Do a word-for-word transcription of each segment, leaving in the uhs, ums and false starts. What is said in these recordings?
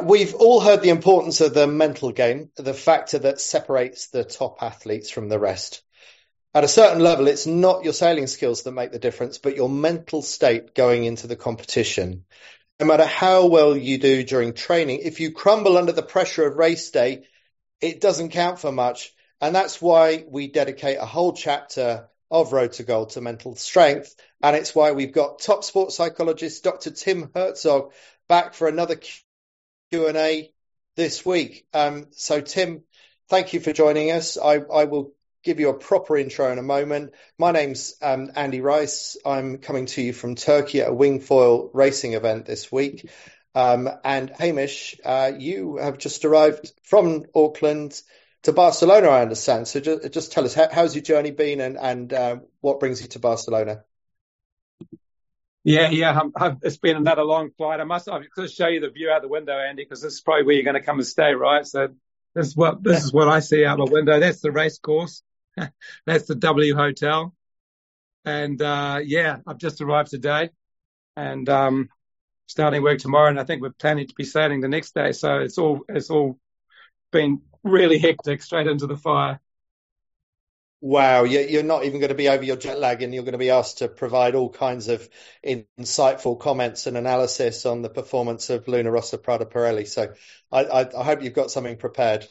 we've all heard the importance of the mental game, the factor that separates the top athletes from the rest. At a certain level, it's not your sailing skills that make the difference, but your mental state going into the competition. No matter how well you do during training, if you crumble under the pressure of race day, it doesn't count for much. And that's why we dedicate a whole chapter of Road to Gold to mental strength. And it's why we've got top sports psychologist Doctor Tim Herzog back for another Q and A this week. Um, so, Tim, thank you for joining us. I, I will give you a proper intro in a moment. My name's um, Andy Rice. I'm coming to you from Turkey at a wingfoil racing event this week. Um, and Hamish, uh, you have just arrived from Auckland to Barcelona, I understand. So just, just tell us, how, how's your journey been, and, and uh, what brings you to Barcelona? Yeah, yeah, I'm, I've, it's been another long flight. I must I've got to show you the view out the window, Andy, because this is probably where you're going to come and stay, right? So this is what this is what I see out my window. That's the race course. That's the W Hotel. And uh, yeah, I've just arrived today, and um, starting work tomorrow. And I think we're planning to be sailing the next day. So it's all it's all been really hectic, straight into the fire. Wow, you're not even going to be over your jet lag, and you're going to be asked to provide all kinds of insightful comments and analysis on the performance of Luna Rossa Prada Pirelli. So I, I, I hope you've got something prepared.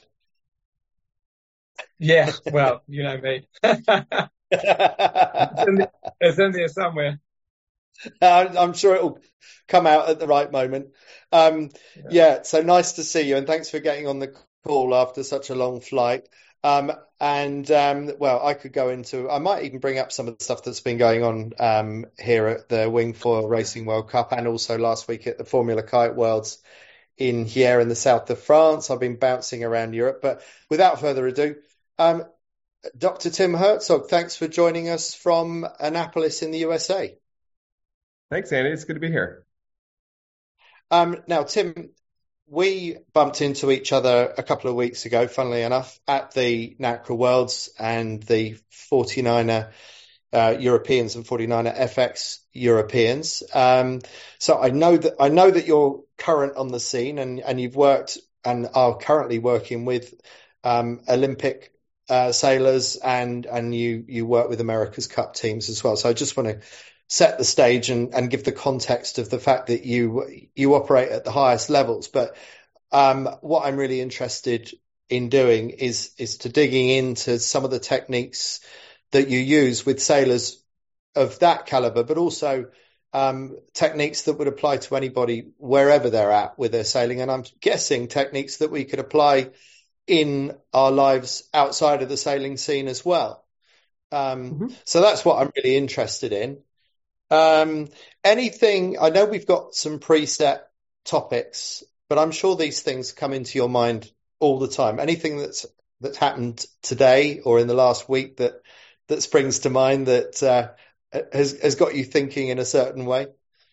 Yeah, well, you know me. it's, in there, it's in there somewhere. I'm sure it'll come out at the right moment. Um, yeah. yeah, so nice to see you, and thanks for getting on the call after such a long flight. Um, and, um, well, I could go into, I might even bring up some of the stuff that's been going on um, here at the Wingfoil Racing World Cup, and also last week at the Formula Kite Worlds in here in the south of France. I've been bouncing around Europe, but without further ado, um, Doctor Tim Herzog, thanks for joining us from Annapolis in the U S A. Thanks, Andy. It's good to be here. Um, now, Tim, we bumped into each other a couple of weeks ago, funnily enough, at the NACRA Worlds and the forty-niner uh, Europeans and forty-niner F X Europeans. Um, so I know that I know that you're current on the scene, and, and you've worked and are currently working with um, Olympic uh, sailors, and and you you work with America's Cup teams as well. So I just want to set the stage and, and give the context of the fact that you you operate at the highest levels. But um, what I'm really interested in doing is is to digging into some of the techniques that you use with sailors of that caliber, but also um, techniques that would apply to anybody wherever they're at with their sailing. And I'm guessing techniques that we could apply in our lives outside of the sailing scene as well. Um, mm-hmm. So that's what I'm really interested in. Um, anything, I know we've got some preset topics, but I'm sure these things come into your mind all the time. Anything that's that's happened today or in the last week that that springs to mind that uh, has has got you thinking in a certain way?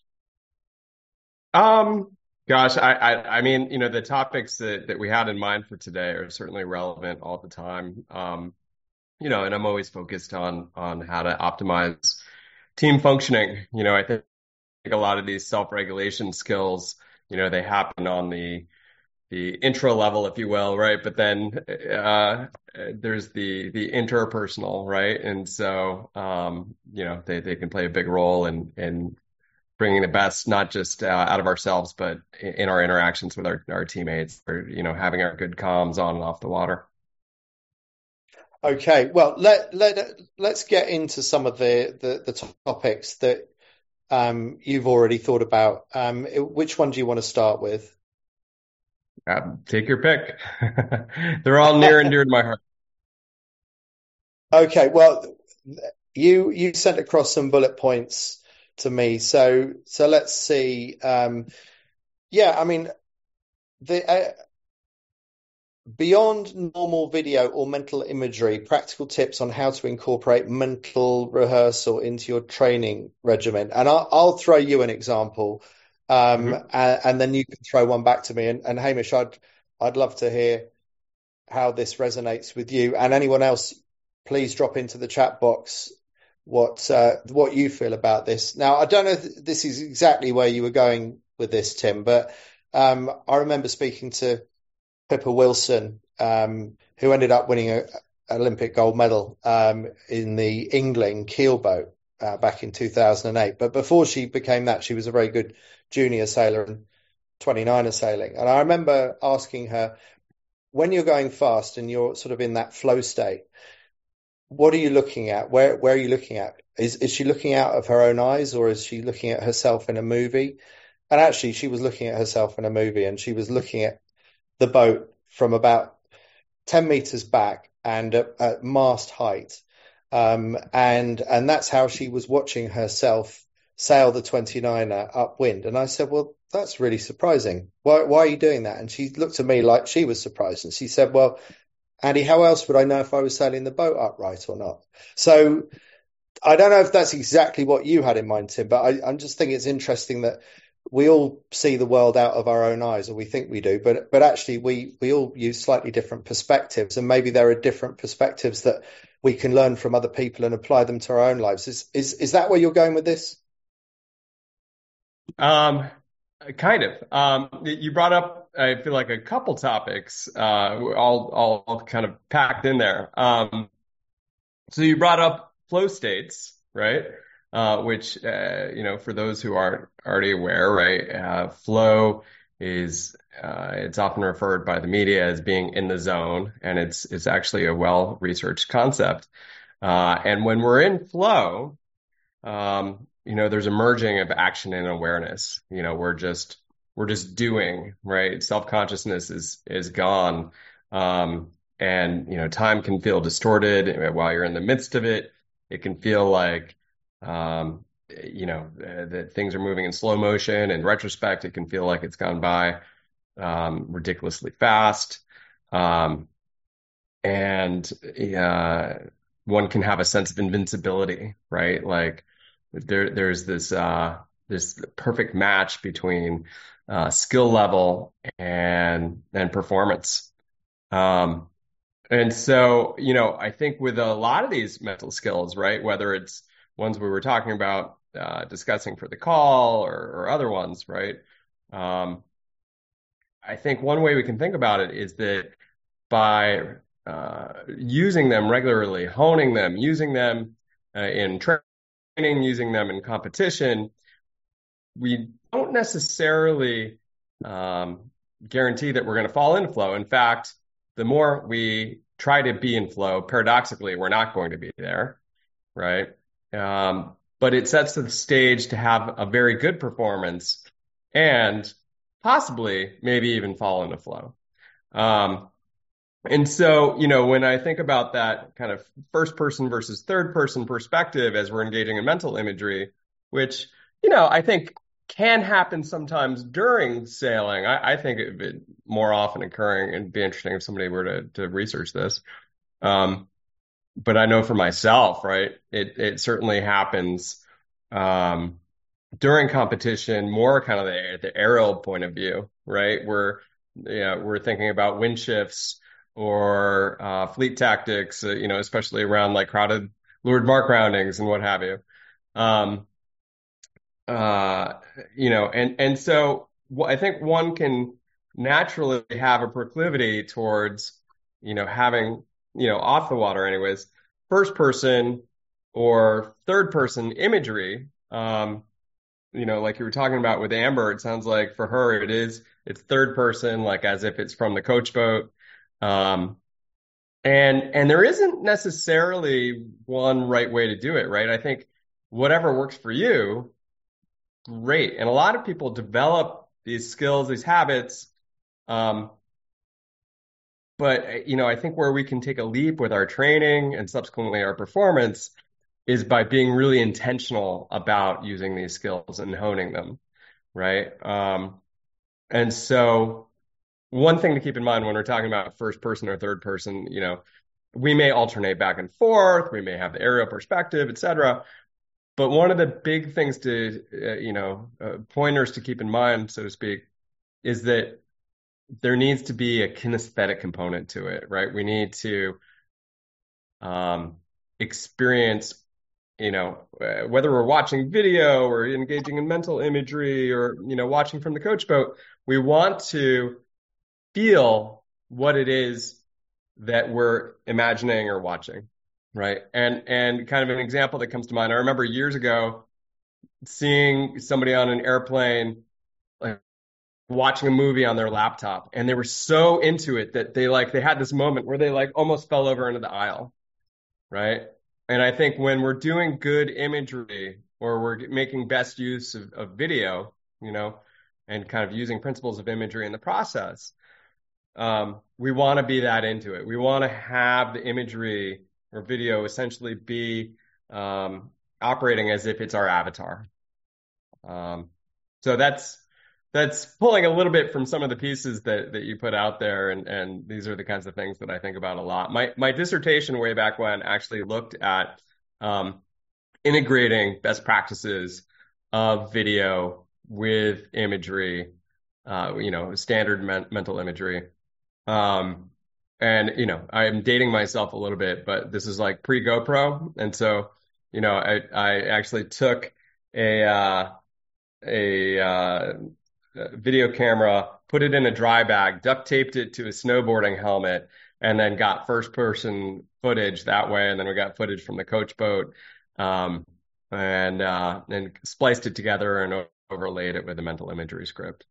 Um, gosh, I, I, I mean, you know, the topics that, that we had in mind for today are certainly relevant all the time. Um, you know, and I'm always focused on on how to optimize team functioning. You know, I think a lot of these self-regulation skills, you know, they happen on the the intro level, if you will, right? But then uh, there's the the interpersonal, right? And so, um, you know, they, they can play a big role in in bringing the best, not just uh, out of ourselves, but in, in our interactions with our, our teammates, or, you know, having our good comms on and off the water. Okay, well, let let let's get into some of the the, the topics that um, you've already thought about. Um, which one do you want to start with? Uh, take your pick. They're all near and dear to my heart. Okay, well, you you sent across some bullet points to me, so so let's see. Um, yeah, I mean, the. Uh, Beyond normal video or mental imagery, practical tips on how to incorporate mental rehearsal into your training regimen. And I'll, I'll throw you an example, um, mm-hmm. and, and then you can throw one back to me. And, and Hamish, I'd I'd love to hear how this resonates with you. And anyone else, please drop into the chat box what uh, what you feel about this. Now, I don't know if this is exactly where you were going with this, Tim, but Um, I remember speaking to Pippa Wilson, um, who ended up winning an Olympic gold medal um, in the Yngling keel boat uh, back in two thousand eight. But before she became that, she was a very good junior sailor and twenty-niner sailing. And I remember asking her, when you're going fast and you're sort of in that flow state, what are you looking at? Where where are you looking at? Is is she looking out of her own eyes, or is she looking at herself in a movie? And actually, she was looking at herself in a movie, and she was looking at the boat from about ten meters back and at, at mast height. Um, and and that's how she was watching herself sail the twenty-niner upwind. And I said, well, that's really surprising. Why why are you doing that? And she looked at me like she was surprised. And she said, well, Andy, how else would I know if I was sailing the boat upright or not? So I don't know if that's exactly what you had in mind, Tim, but I, I'm just thinking it's interesting that we all see the world out of our own eyes, or we think we do, but but actually we we all use slightly different perspectives, and maybe there are different perspectives that we can learn from other people and apply them to our own lives. Is is is that where you're going with this? Um, kind of. Um, you brought up, I feel like, a couple topics, uh, all all kind of packed in there. Um, so you brought up flow states, right? Uh, which, uh, you know, for those who aren't already aware, right, uh, flow is, uh, it's often referred by the media as being in the zone, and it's, it's actually a well-researched concept. Uh, and when we're in flow, um, you know, there's a merging of action and awareness. You know, we're just, we're just doing, right? Self-consciousness is, is gone. Um, and, you know, time can feel distorted while you're in the midst of it. It can feel like, Um, you know, uh, that things are moving in slow motion. In retrospect, it can feel like it's gone by um, ridiculously fast. Um, and uh, one can have a sense of invincibility, right? Like there, there's this uh, this perfect match between uh, skill level and and performance. Um, and so, you know, I think with a lot of these mental skills, right, whether it's ones we were talking about uh, discussing for the call, or, or other ones, right? Um, I think one way we can think about it is that by uh, using them regularly, honing them, using them uh, in training, using them in competition, we don't necessarily um, guarantee that we're going to fall into flow. In fact, the more we try to be in flow, paradoxically, we're not going to be there, right? Um, but it sets the stage to have a very good performance and possibly maybe even fall into flow. Um, and so, you know, when I think about that kind of first person versus third person perspective as we're engaging in mental imagery, which, you know, I think can happen sometimes during sailing. I, I think it would more often occurring, and it'd be interesting if somebody were to, to research this. Um, But I know for myself, right, it, it certainly happens um, during competition, more kind of the, the aerial point of view, right? We're, you know, we're thinking about wind shifts or uh, fleet tactics, uh, you know, especially around like crowded leeward mark roundings and what have you. Um, uh, you know, and, and so I think one can naturally have a proclivity towards, you know, having, you know, off the water anyways, first person or third person imagery. Um, you know, like you were talking about with Amber, it sounds like for her it is, it's third person, like as if it's from the coach boat. Um, and, and there isn't necessarily one right way to do it, right? I think whatever works for you, great. And a lot of people develop these skills, these habits, um, But, you know, I think where we can take a leap with our training and subsequently our performance is by being really intentional about using these skills and honing them, right? Um, and so one thing to keep in mind when we're talking about first person or third person, you know, we may alternate back and forth, we may have the aerial perspective, et cetera. But one of the big things to, uh, you know, uh, pointers to keep in mind, so to speak, is that there needs to be a kinesthetic component to it, right? We need to um, experience, you know, uh, whether we're watching video or engaging in mental imagery or, you know, watching from the coach boat, we want to feel what it is that we're imagining or watching, right? And and kind of an example that comes to mind, I remember years ago seeing somebody on an airplane, like watching a movie on their laptop, and they were so into it that they like they had this moment where they like almost fell over into the aisle, right? And I think when we're doing good imagery or we're making best use of, of video, you know, and kind of using principles of imagery in the process, um, we want to be that into it. We want to have the imagery or video essentially be um, operating as if it's our avatar. Um, so that's that's pulling a little bit from some of the pieces that that you put out there, and and these are the kinds of things that I think about a lot. My my dissertation way back when actually looked at um, integrating best practices of video with imagery, uh, you know, standard men- mental imagery. Um, and you know, I'm dating myself a little bit, but this is like pre GoPro, and so you know, I I actually took a uh, a uh, video camera, put it in a dry bag, duct taped it to a snowboarding helmet, and then got first person footage that way. And then we got footage from the coach boat, um, and, uh, and spliced it together and overlaid it with a mental imagery script.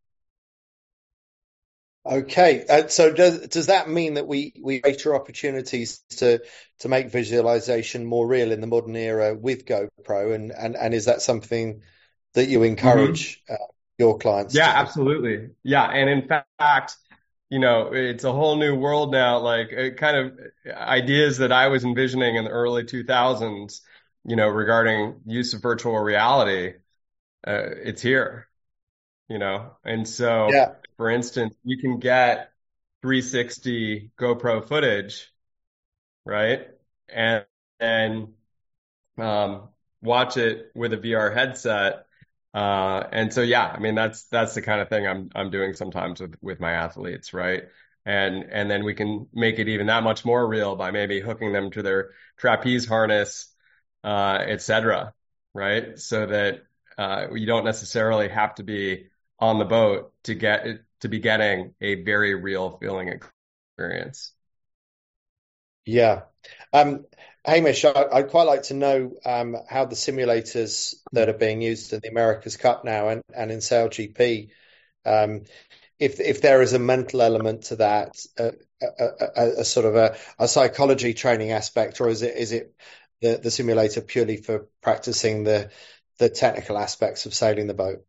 Okay. Uh, so does, does that mean that we, we greater opportunities to, to make visualization more real in the modern era with GoPro? And, and, and is that something that you encourage mm-hmm. uh, your clients? Yeah, to absolutely. Yeah. And in fact, you know, it's a whole new world now, like kind of ideas that I was envisioning in the early two thousands, you know, regarding use of virtual reality. Uh, it's here, you know, and so, yeah. for instance, you can get three sixty GoPro footage, right? And, and, um, watch it with a V R headset. Uh, and so, yeah, I mean, that's, that's the kind of thing I'm, I'm doing sometimes with, with my athletes, right? And, and then we can make it even that much more real by maybe hooking them to their trapeze harness, uh, et cetera, right? So that, uh, you don't necessarily have to be on the boat to get, to be getting a very real feeling experience. Yeah. Um, Hamish, I, I'd quite like to know um, how the simulators that are being used in the America's Cup now and, and in SailGP, um, if if there is a mental element to that, uh, a, a, a sort of a, a psychology training aspect, or is it is it the, the simulator purely for practicing the the technical aspects of sailing the boat?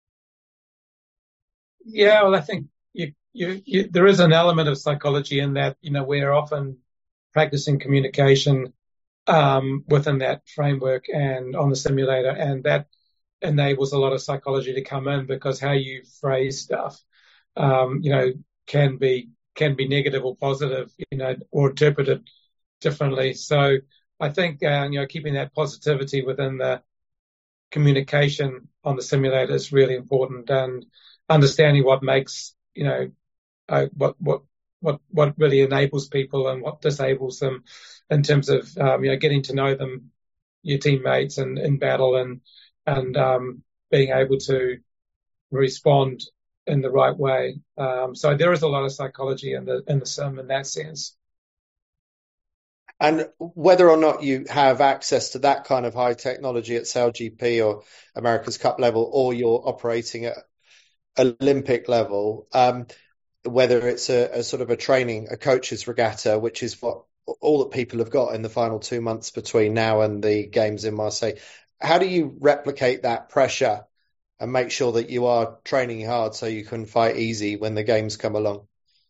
Yeah, well, I think you, you, you, there is an element of psychology in that. You know, we're often practicing communication um, within that framework and on the simulator, and that enables a lot of psychology to come in because how you phrase stuff, um, you know, can be can be negative or positive, you know, or interpreted differently. So I think uh, you know, keeping that positivity within the communication on the simulator is really important, and understanding what makes, you know, uh, what what what what really enables people and what disables them in terms of um, you know, getting to know them, your teammates, and in battle, and and um, being able to respond in the right way. Um, so there is a lot of psychology in the in the sim in that sense. And whether or not you have access to that kind of high technology at SailGP or America's Cup level, or you're operating at Olympic level, um, whether it's a, a sort of a training, a coach's regatta, which is what all that people have got in the final two months between now and the games in Marseille. How do you replicate that pressure and make sure that you are training hard so you can fight easy when the games come along?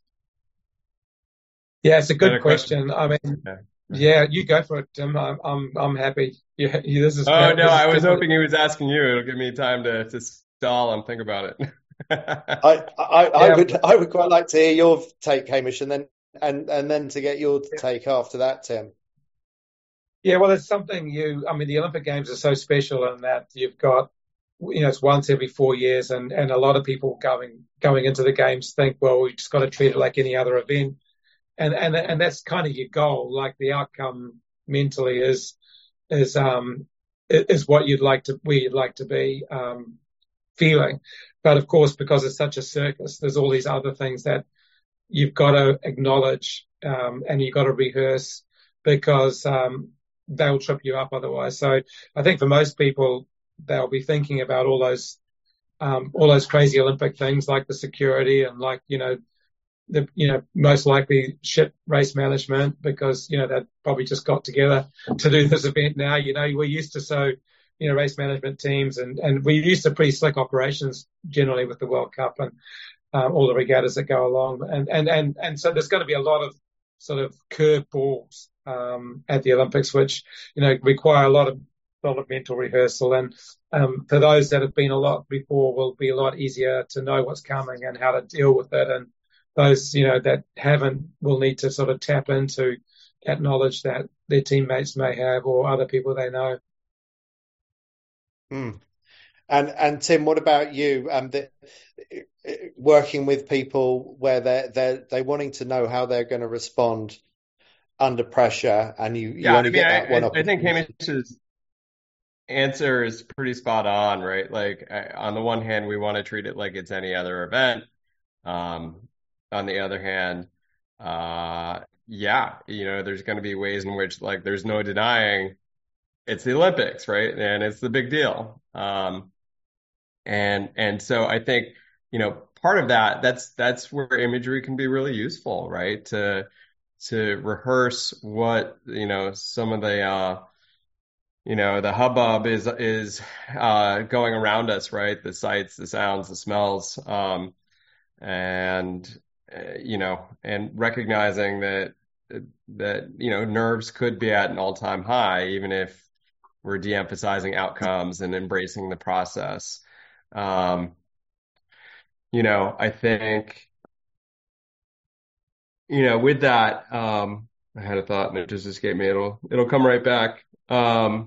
Yeah, it's a good question. question. I mean, yeah. yeah, you go for it, Tim. I'm, I'm, I'm happy. Yeah, this is. Oh great. no, this I was definitely... hoping he was asking you. It'll give me time to to stall and think about it. I, I, I yeah. would, I would quite like to hear your take, Hamish, and then, and, and then to get your yeah. take after that, Tim. Yeah, well, it's something you. I mean, the Olympic Games are so special in that you've got, you know, it's once every four years, and and a lot of people going going into the games think, well, we just got to treat it like any other event, and and and that's kind of your goal. Like the outcome mentally is is um is what you'd like to where you'd like to be. Um, feeling. But of course, because it's such a circus, there's all these other things that you've got to acknowledge, um, and you've got to rehearse, because um, they'll trip you up otherwise. So I think for most people, they'll be thinking about all those um, all those crazy Olympic things, like the security and, like, you know, the, you know, most likely ship race management, because, you know, they've probably just got together to do this event now. You know, we're used to so, you know, race management teams, and, and we're used to pretty slick operations generally with the World Cup and um, all the regattas that go along. And, and, and, and so there's going to be a lot of sort of curveballs um, at the Olympics, which, you know, require a lot of, a lot of mental rehearsal. And um, for those that have been a lot before, will be a lot easier to know what's coming and how to deal with it. And those, you know, that haven't will need to sort of tap into that knowledge that their teammates may have or other people they know. Hmm. And and Tim, what about you? Um, the, working with people where they're they they wanting to know how they're going to respond under pressure, and you, you Yeah, only I mean, get that I, one I, I think opportunity. Hamish's answer is pretty spot on, right? Like, I, on the one hand, we want to treat it like it's any other event. Um, on the other hand, uh, yeah, you know, there's going to be ways in which, like, there's no denying it's the Olympics, right? And it's the big deal. Um, and and so I think, you know, part of that, that's that's where imagery can be really useful, right? To to rehearse what, you know, some of the uh, you know, the hubbub is is uh, going around us, right? The sights, the sounds, the smells, um, and uh, you know, and recognizing that that you know, nerves could be at an all-time high, even if we're de-emphasizing outcomes and embracing the process. Um, you know, I think, you know, with that, um, I had a thought and it just escaped me. It'll it'll come right back. Um,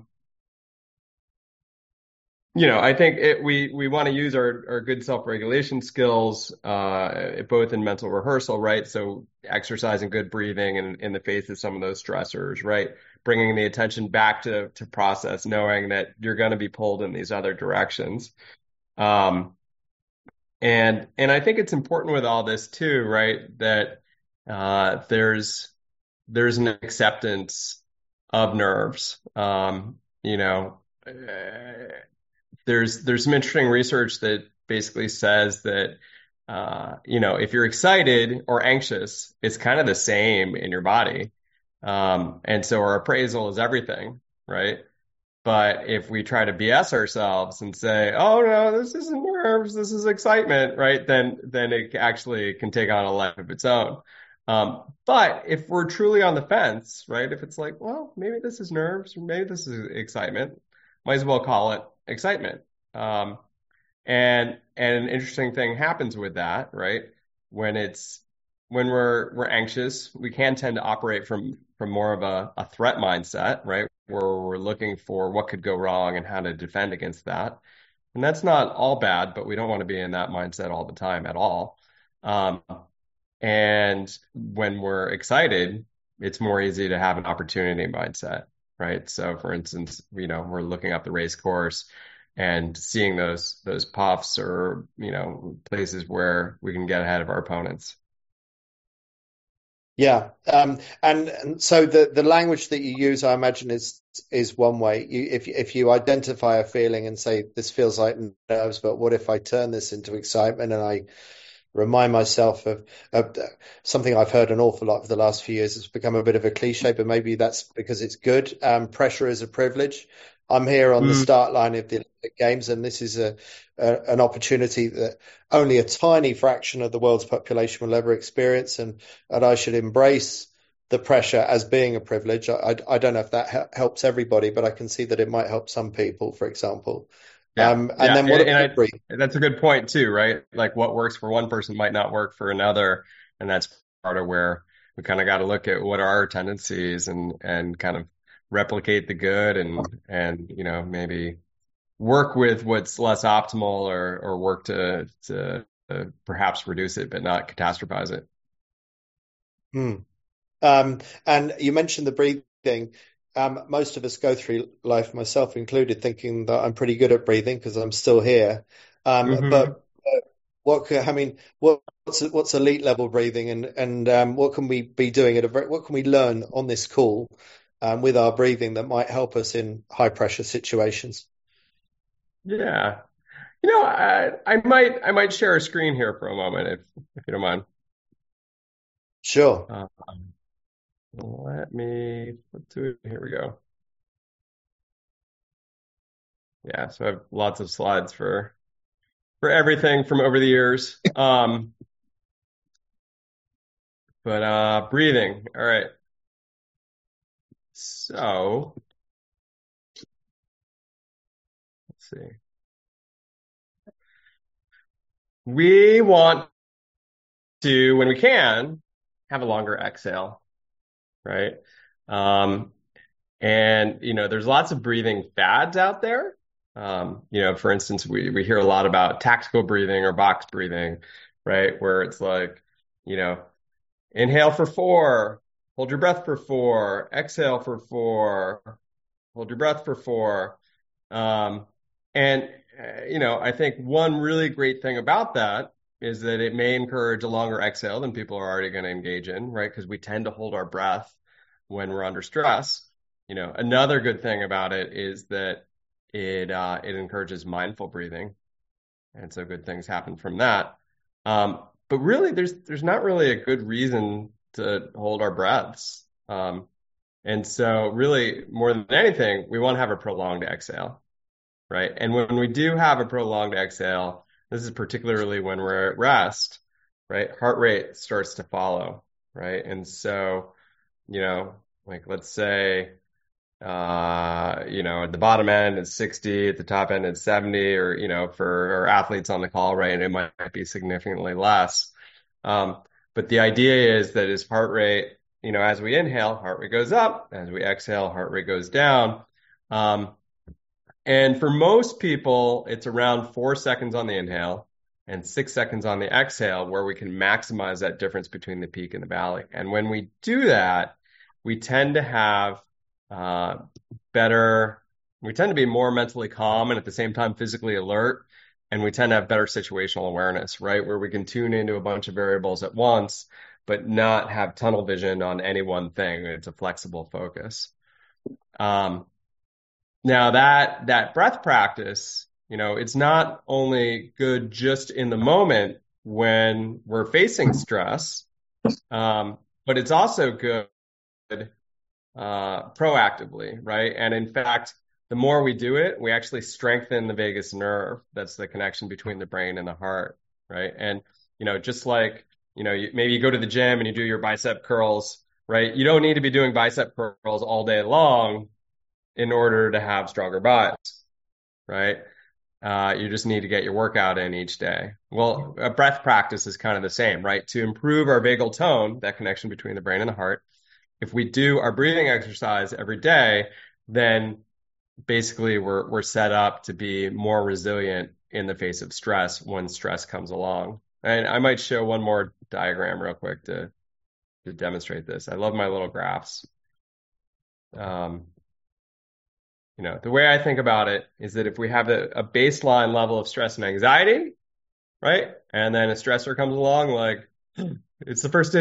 You know, I think it, we we want to use our, our good self-regulation skills, uh, both in mental rehearsal, right? So exercising good breathing in, in the face of some of those stressors, right? Bringing the attention back to to process, knowing that you're going to be pulled in these other directions. Um, and and I think it's important with all this too, right? That uh, there's there's an acceptance of nerves. Um, you know. Uh, There's there's some interesting research that basically says that uh, you know, if you're excited or anxious, it's kind of the same in your body, um, and so our appraisal is everything, right? But if we try to B S ourselves and say, "Oh no, this isn't nerves, this is excitement," right? Then then it actually can take on a life of its own. Um, but if we're truly on the fence, right? If it's like, well, maybe this is nerves, or maybe this is excitement, might as well call it excitement. Um, and and an interesting thing happens with that, right? When it's when we're we're anxious, we can tend to operate from from more of a, a threat mindset, right? Where we're looking for what could go wrong and how to defend against that. And that's not all bad, but we don't want to be in that mindset all the time at all. Um, and when we're excited, it's more easy to have an opportunity mindset, right? So for instance, you know, we're looking up the race course and seeing those those puffs or, you know, places where we can get ahead of our opponents. Yeah, um, and, and so the, the language that you use, I imagine, is is one way. You, if if you identify a feeling and say this feels like nerves, but what if I turn this into excitement and I remind myself of, of something I've heard an awful lot for the last few years. It's become a bit of a cliche, but maybe that's because it's good. Um, pressure is a privilege. I'm here on mm. the start line of the Olympic Games, and this is a, a an opportunity that only a tiny fraction of the world's population will ever experience, and, and I should embrace the pressure as being a privilege. I, I, I don't know if that ha- helps everybody, but I can see that it might help some people, for example. Yeah, um, and yeah. then what and, about and I, that's a good point too, right? Like what works for one person might not work for another, and that's part of where we kind of got to look at what are our tendencies and and kind of replicate the good and and you know, maybe work with what's less optimal or or work to to uh, perhaps reduce it but not catastrophize it. Hmm. Um, and you mentioned the breathing. Um, most of us go through life, myself included, thinking that I'm pretty good at breathing because I'm still here. Um, Mm-hmm. but uh, what could, I mean, what, what's what's elite level breathing, and and um, what can we be doing at a very, what can we learn on this call um, with our breathing that might help us in high pressure situations? Yeah. You know, I, I might I might share a screen here for a moment if if you don't mind. Sure. Um, let me flip to it. Here we go. Yeah, so I have lots of slides for for everything from over the years. Um, but uh, breathing. All right. So let's see. We want to, when we can, have a longer exhale, right? Um, and you know, there's lots of breathing fads out there. Um, you know, for instance, we we hear a lot about tactical breathing or box breathing, right? Where it's like, you know, inhale for four, hold your breath for four, exhale for four, hold your breath for four. Um, and, uh, you know, I think one really great thing about that is that it may encourage a longer exhale than people are already going to engage in, right? Because we tend to hold our breath when we're under stress. You know, another good thing about it is that it uh, it encourages mindful breathing, and so good things happen from that. Um, but really, there's there's not really a good reason to hold our breaths. Um, and so, really, more than anything, we want to have a prolonged exhale, right? And when we do have a prolonged exhale, this is particularly when we're at rest, right? Heart rate starts to follow, right? And so, you know, like let's say, uh, you know, at the bottom end it's sixty, at the top end it's seventy, or, you know, for our athletes on the call, right? And it might be significantly less. Um, but the idea is that as heart rate, you know, as we inhale, heart rate goes up, as we exhale, heart rate goes down. Um, and for most people, it's around four seconds on the inhale and six seconds on the exhale where we can maximize that difference between the peak and the valley. And when we do that, we tend to have uh, better, we tend to be more mentally calm and at the same time physically alert. And we tend to have better situational awareness, right? Where we can tune into a bunch of variables at once, but not have tunnel vision on any one thing. It's a flexible focus. Um, now that, that breath practice, you know, it's not only good just in the moment when we're facing stress, um, but it's also good uh, proactively, right? And in fact, the more we do it, we actually strengthen the vagus nerve. That's the connection between the brain and the heart, right? And, you know, just like, you know, you, maybe you go to the gym and you do your bicep curls, right? You don't need to be doing bicep curls all day long in order to have stronger biceps, right? Uh, you just need to get your workout in each day. Well, a breath practice is kind of the same, right? To improve our vagal tone, that connection between the brain and the heart, if we do our breathing exercise every day, then basically we're we're set up to be more resilient in the face of stress when stress comes along. And I might show one more diagram real quick to to demonstrate this. I love my little graphs. Um, you know, the way I think about it is that if we have a, a baseline level of stress and anxiety, right, and then a stressor comes along, like it's the first day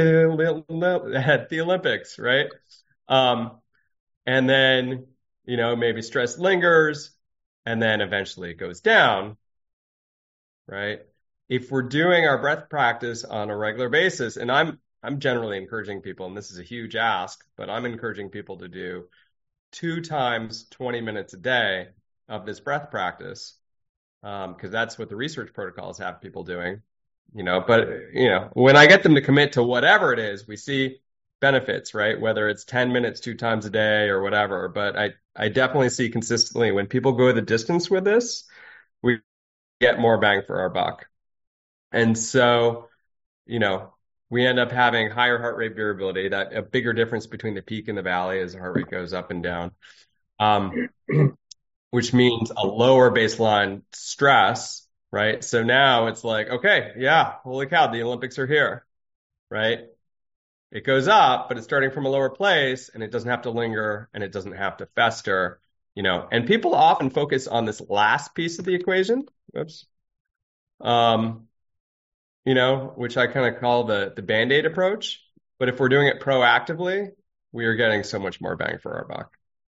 at the Olympics, right? Um, and then, you know, maybe stress lingers and then eventually it goes down, right? If we're doing our breath practice on a regular basis, and I'm I'm generally encouraging people, and this is a huge ask, but I'm encouraging people to do two times twenty minutes a day of this breath practice, um, because that's what the research protocols have people doing, you know, but, you know, when I get them to commit to whatever it is, we see benefits, right? Whether it's ten minutes, two times a day or whatever. But I, I definitely see consistently when people go the distance with this, we get more bang for our buck. And so, you know, we end up having higher heart rate variability, that a bigger difference between the peak and the valley as the heart rate goes up and down, um, which means a lower baseline stress, right? So now it's like, okay, yeah, holy cow, the Olympics are here, right? It goes up, but it's starting from a lower place and it doesn't have to linger and it doesn't have to fester, you know, and people often focus on this last piece of the equation. Whoops. um, you know, which I kind of call the the Band-Aid approach. But if we're doing it proactively, we are getting so much more bang for our buck.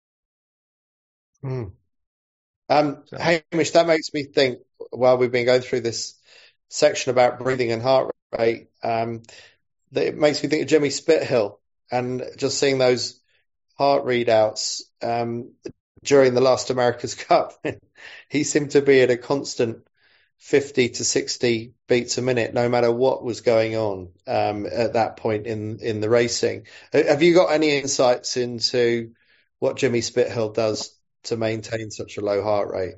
Mm. Um, So, Hamish, that makes me think while we've been going through this section about breathing and heart rate, um, that it makes me think of Jimmy Spithill and just seeing those heart readouts um, during the last America's Cup. He seemed to be at a constant fifty to sixty beats a minute, no matter what was going on um, at that point in, in the racing. Have you got any insights into what Jimmy Spithill does to maintain such a low heart rate?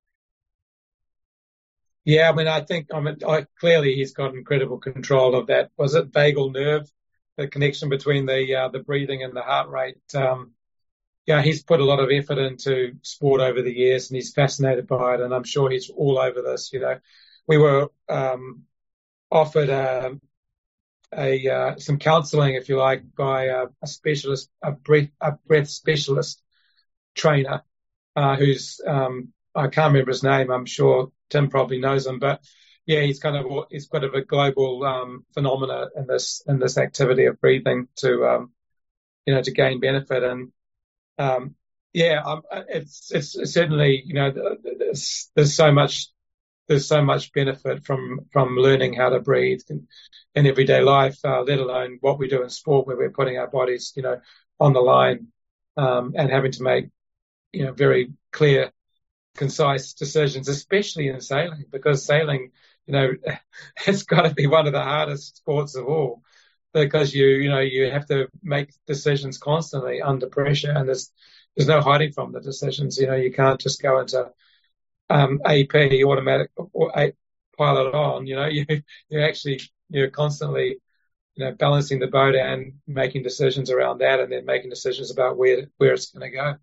Yeah, I mean, I think I mean, I, clearly he's got incredible control of that. Was it vagal nerve, the connection between the uh, the breathing and the heart rate? Um, yeah, he's put a lot of effort into sport over the years, and he's fascinated by it. And I'm sure he's all over this. You know, we were um, offered a, a uh, some counselling, if you like, by a, a specialist, a breath, a breath specialist trainer, uh, who's um, I can't remember his name. I'm sure Tim probably knows him, but yeah, he's kind of he's kind of a global um, phenomena in this in this activity of breathing to um, you know to gain benefit. And um, yeah, um, it's it's certainly you know there's there's so much there's so much benefit from from learning how to breathe in, in everyday life, uh, let alone what we do in sport where we're putting our bodies you know on the line um, and having to make you know very clear, concise decisions, especially in sailing, because sailing, you know, it's got to be one of the hardest sports of all, because you, you know, you have to make decisions constantly under pressure, and there's there's no hiding from the decisions. You know, you can't just go into um, A P automatic or a, pilot on. You know, you you actually you're constantly you know balancing the boat and making decisions around that, and then making decisions about where where it's going to go.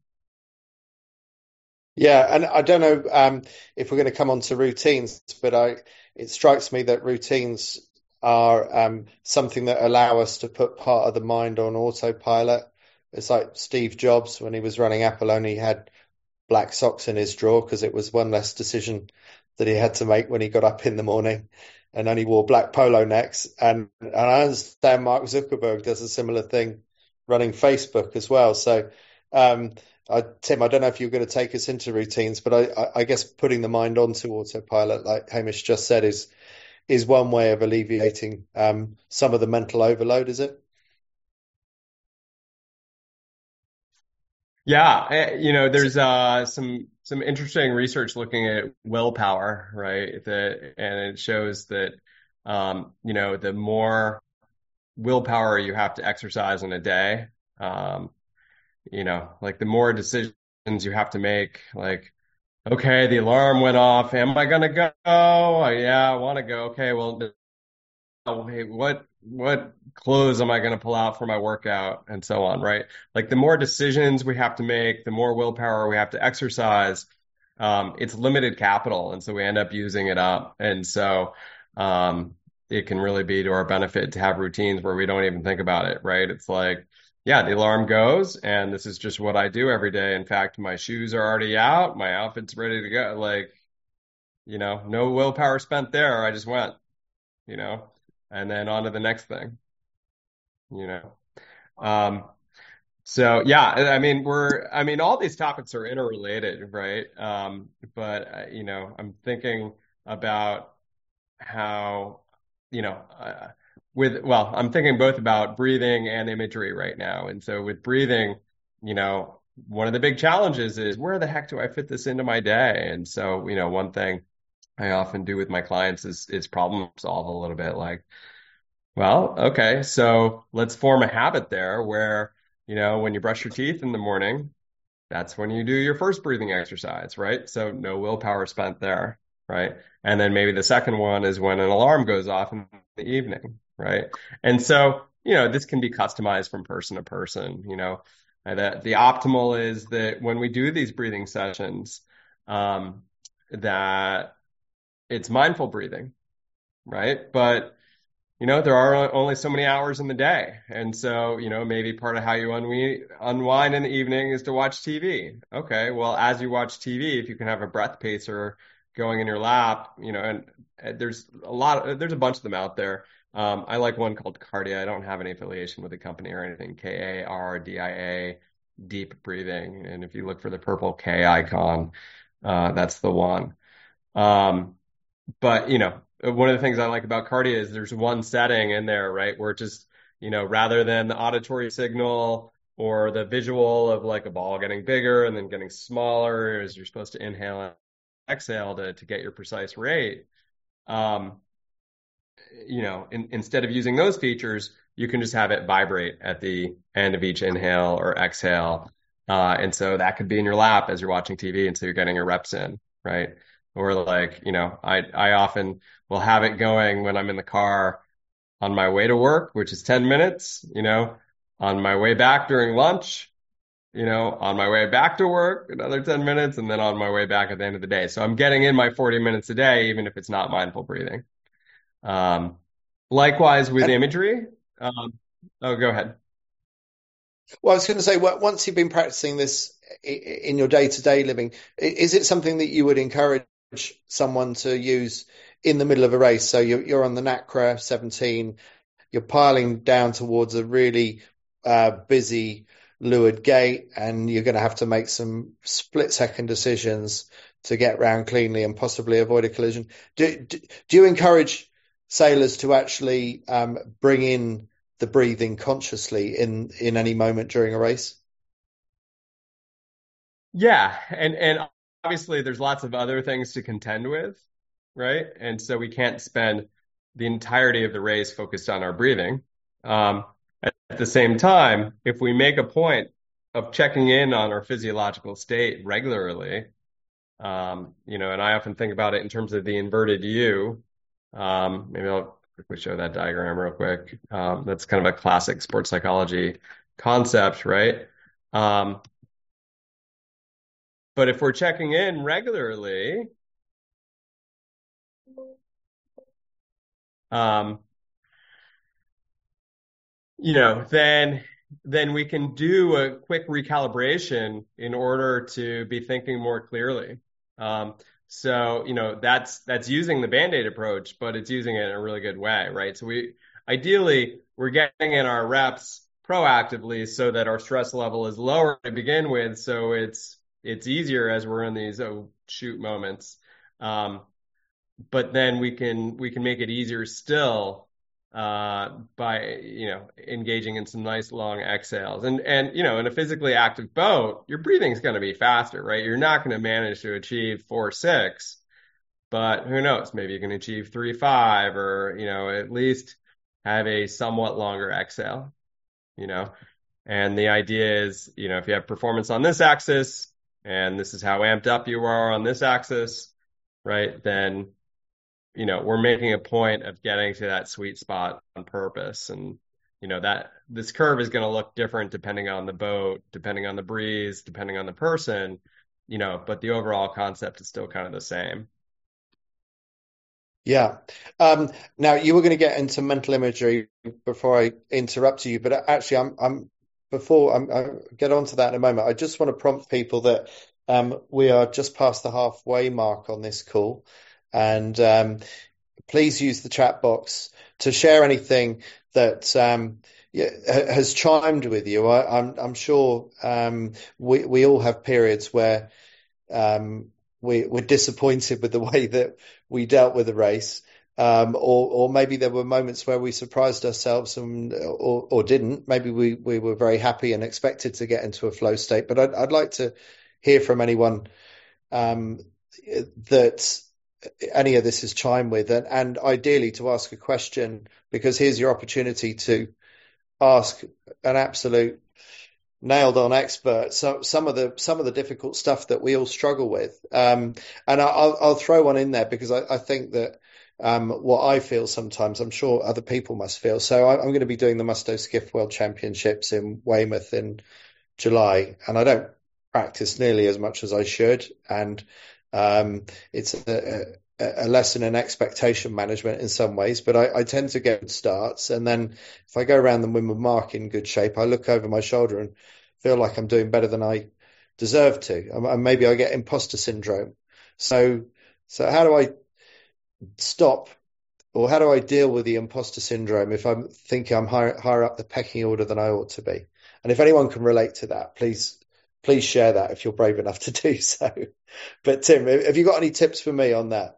Yeah, and I don't know um, if we're going to come on to routines, but I it strikes me that routines are um, something that allow us to put part of the mind on autopilot. It's like Steve Jobs when he was running Apple only had black socks in his drawer because it was one less decision that he had to make when he got up in the morning, and only wore black polo necks. And, and I understand Mark Zuckerberg does a similar thing running Facebook as well. So um, I, Tim, I don't know if you're going to take us into routines, but I, I, I guess putting the mind onto autopilot, like Hamish just said, is is one way of alleviating um, some of the mental overload, is it? yeah, you know, there's uh, some some interesting research looking at willpower, right? That and it shows that um, you know the more willpower you have to exercise in a day, um, you know, like the more decisions you have to make, like, okay, the alarm went off. Am I gonna go? Oh, yeah, I want to go. Okay, well, oh, hey, what what clothes am I gonna pull out for my workout and so on, right? Like the more decisions we have to make, the more willpower we have to exercise. Um, it's limited capital, and so we end up using it up. And so um, it can really be to our benefit to have routines where we don't even think about it, right? It's like, yeah, the alarm goes, and this is just what I do every day. In fact, my shoes are already out, my outfit's ready to go. Like, you know, no willpower spent there. I just went, you know, and then on to the next thing, you know. Um, so yeah, I mean, we're, I mean, all these topics are interrelated, right? Um, but uh, you know, I'm thinking about how, you know, uh, with, well, I'm thinking both about breathing and imagery right now. And so with breathing, you know, one of the big challenges is where the heck do I fit this into my day? And so, you know, one thing I often do with my clients is is problem solve a little bit. Like, well, okay, so let's form a habit there where, you know, when you brush your teeth in the morning, that's when you do your first breathing exercise, right? So no willpower spent there, right? And then maybe the second one is when an alarm goes off in the evening, right? And so, you know, this can be customized from person to person, you know. And that the optimal is that when we do these breathing sessions, um, that it's mindful breathing, right? But you know, there are only so many hours in the day. And so, you know, maybe part of how you unwind, unwind in the evening is to watch T V. Okay, well, as you watch T V, if you can have a breath pacer going in your lap, you know, and, and there's a lot of, there's a bunch of them out there. Um, I like one called Kardia. I don't have any affiliation with the company or anything. K A R D I A, deep breathing. And if you look for the purple K icon, uh, that's the one. Um, but, you know, one of the things I like about Kardia is there's one setting in there, right, where it just, you know, rather than the auditory signal or the visual of like a ball getting bigger and then getting smaller as you're supposed to inhale and exhale to, to get your precise rate. Um, you know, in, instead of using those features, you can just have it vibrate at the end of each inhale or exhale. Uh, and so that could be in your lap as you're watching T V. And so you're getting your reps in, right? Or like, you know, I, I often will have it going when I'm in the car on my way to work, which is ten minutes, you know, on my way back during lunch, you know, on my way back to work, another ten minutes, and then on my way back at the end of the day. So I'm getting in my forty minutes a day, even if it's not mindful breathing. Um, likewise with And, imagery. Um, oh, go ahead. well, I was going to say, well, once you've been practicing this in your day-to-day living, is it something that you would encourage someone to use in the middle of a race? So you're, you're on the NACRA seventeen, you're piling down towards a really uh, busy Leeward gate, and you're going to have to make some split-second decisions to get round cleanly and possibly avoid a collision. Do, do, do you encourage sailors to actually um, bring in the breathing consciously in, in any moment during a race? Yeah. And, and obviously there's lots of other things to contend with, right? And so we can't spend the entirety of the race focused on our breathing. Um, at the same time, if we make a point of checking in on our physiological state regularly, um, you know, and I often think about it in terms of the inverted U. Um, maybe I'll quickly show that diagram real quick. Um, that's kind of a classic sports psychology concept, right? Um, but if we're checking in regularly, um, you know, then then we can do a quick recalibration in order to be thinking more clearly. Um, so, you know, that's that's using the Band-Aid approach, but it's using it in a really good way, right? So we ideally we're getting in our reps proactively so that our stress level is lower to begin with, so it's it's easier as we're in these oh shoot moments. Um, but then we can we can make it easier still uh, by, you know, engaging in some nice long exhales. And, and, you know, in a physically active boat, your breathing is going to be faster, right? You're not going to manage to achieve four, six, but who knows? Maybe you can achieve three, five, or, you know, at least have a somewhat longer exhale, you know? And the idea is, you know, if you have performance on this axis and this is how amped up you are on this axis, right? Then, you know, we're making a point of getting to that sweet spot on purpose. And, you know, that this curve is going to look different depending on the boat, depending on the breeze, depending on the person, you know, but the overall concept is still kind of the same. Yeah. Um, now you were going to get into mental imagery before I interrupt you, but actually I'm, I'm before I'm, I get onto that in a moment, I just want to prompt people that um, we are just past the halfway mark on this call. And um, please use the chat box to share anything that um, has chimed with you. I, I'm, I'm sure um, we, we all have periods where um, we, we're disappointed with the way that we dealt with the race. Um, or, or maybe there were moments where we surprised ourselves and, or, or didn't. Maybe we, we were very happy and expected to get into a flow state. But I'd, I'd like to hear from anyone um, that any of this is chime with, and, and ideally to ask a question, because here's your opportunity to ask an absolute nailed on expert so some of the some of the difficult stuff that we all struggle with. Um, and I'll, I'll throw one in there because I, I think that um, what I feel sometimes, I'm sure other people must feel. So I, I'm going to be doing the Musto Skiff World Championships in Weymouth in July, and I don't practice nearly as much as I should. And um, it's a, a, a lesson in expectation management in some ways, but I, I tend to get good starts. And then if I go around the Windward Mark in good shape, I look over my shoulder and feel like I'm doing better than I deserve to. And maybe I get imposter syndrome. So So how do I stop, or how do I deal with the imposter syndrome if I'm thinking I'm higher, higher up the pecking order than I ought to be? And if anyone can relate to that, please, please share that if you're brave enough to do so. But Tim, have you got any tips for me on that?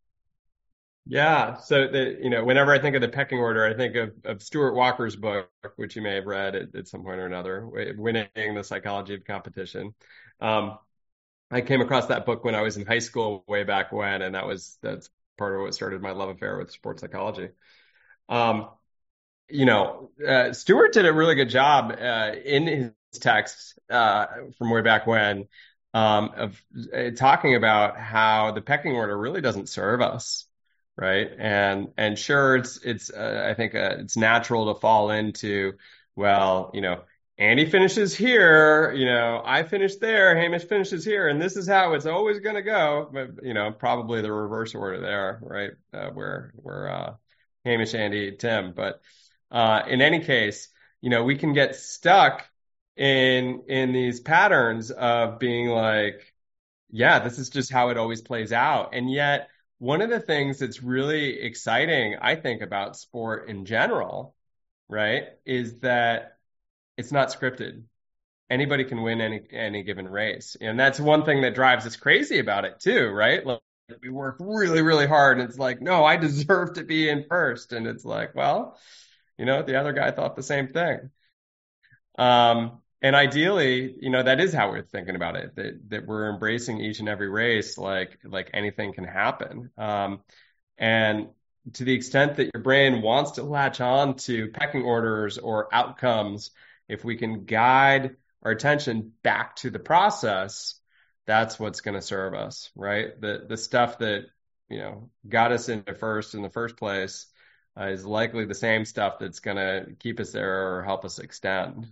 Yeah. So the, you know, whenever I think of the pecking order, I think of, of Stuart Walker's book, which you may have read at, at some point or another, Winning the Psychology of Competition. Um, I came across that book when I was in high school way back when, and that was, that's part of what started my love affair with sports psychology. Um, you know, uh, Stuart did a really good job, uh, in his text, uh, from way back when, um, of uh, talking about how the pecking order really doesn't serve us. Right. And, and sure, it's, it's, uh, I think, uh, it's natural to fall into, well, you know, Andy finishes here, you know, I finished there, Hamish finishes here, and this is how it's always going to go. But, you know, probably the reverse order there, right? Uh, where, where, uh, Hamish, Andy, Tim. But, uh, in any case, you know, we can get stuck in, in these patterns of being like, yeah, this is just how it always plays out. And yet, one of the things that's really exciting, I think, about sport in general, right, is that it's not scripted. Anybody can win any any given race. And that's one thing that drives us crazy about it too, right? Like, we work really, really hard and it's like, no, I deserve to be in first. And it's like, well, you know, the other guy thought the same thing. Um, and ideally, you know, that is how we're thinking about it, that that we're embracing each and every race like like anything can happen. Um, and to the extent that your brain wants to latch on to pecking orders or outcomes, if we can guide our attention back to the process, that's what's going to serve us, right? The the stuff that, you know, got us into first in the first place uh, is likely the same stuff that's going to keep us there or help us extend.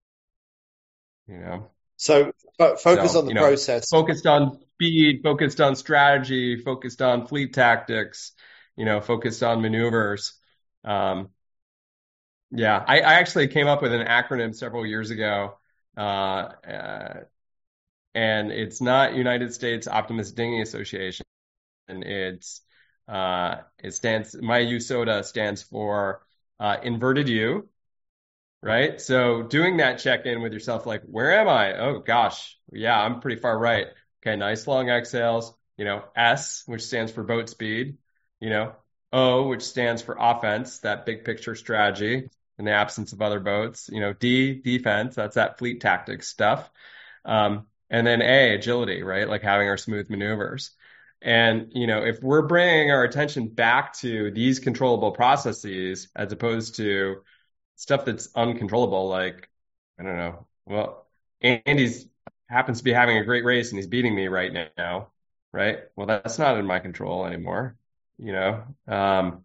You know, so fo- focus so, on the you know, process. Focused on speed, focused on strategy, focused on fleet tactics, you know, focused on maneuvers. Um, yeah, I, I actually came up with an acronym several years ago, uh, uh, and it's not United States Optimist Dinghy Association. And it's uh, it stands my U S O D A stands for uh, inverted U. Right. So doing that check-in with yourself, like, where am I? Oh, gosh. Yeah, I'm pretty far right. Okay. Nice long exhales, you know, S, which stands for boat speed, you know, O, which stands for offense, that big picture strategy in the absence of other boats, you know, D, defense, that's that fleet tactics stuff. Um, and then A, agility, right? Like having our smooth maneuvers. And, you know, if we're bringing our attention back to these controllable processes as opposed to stuff that's uncontrollable, like, I don't know, well, Andy's happens to be having a great race and he's beating me right now, right? Well, that's not in my control anymore, you know? Um,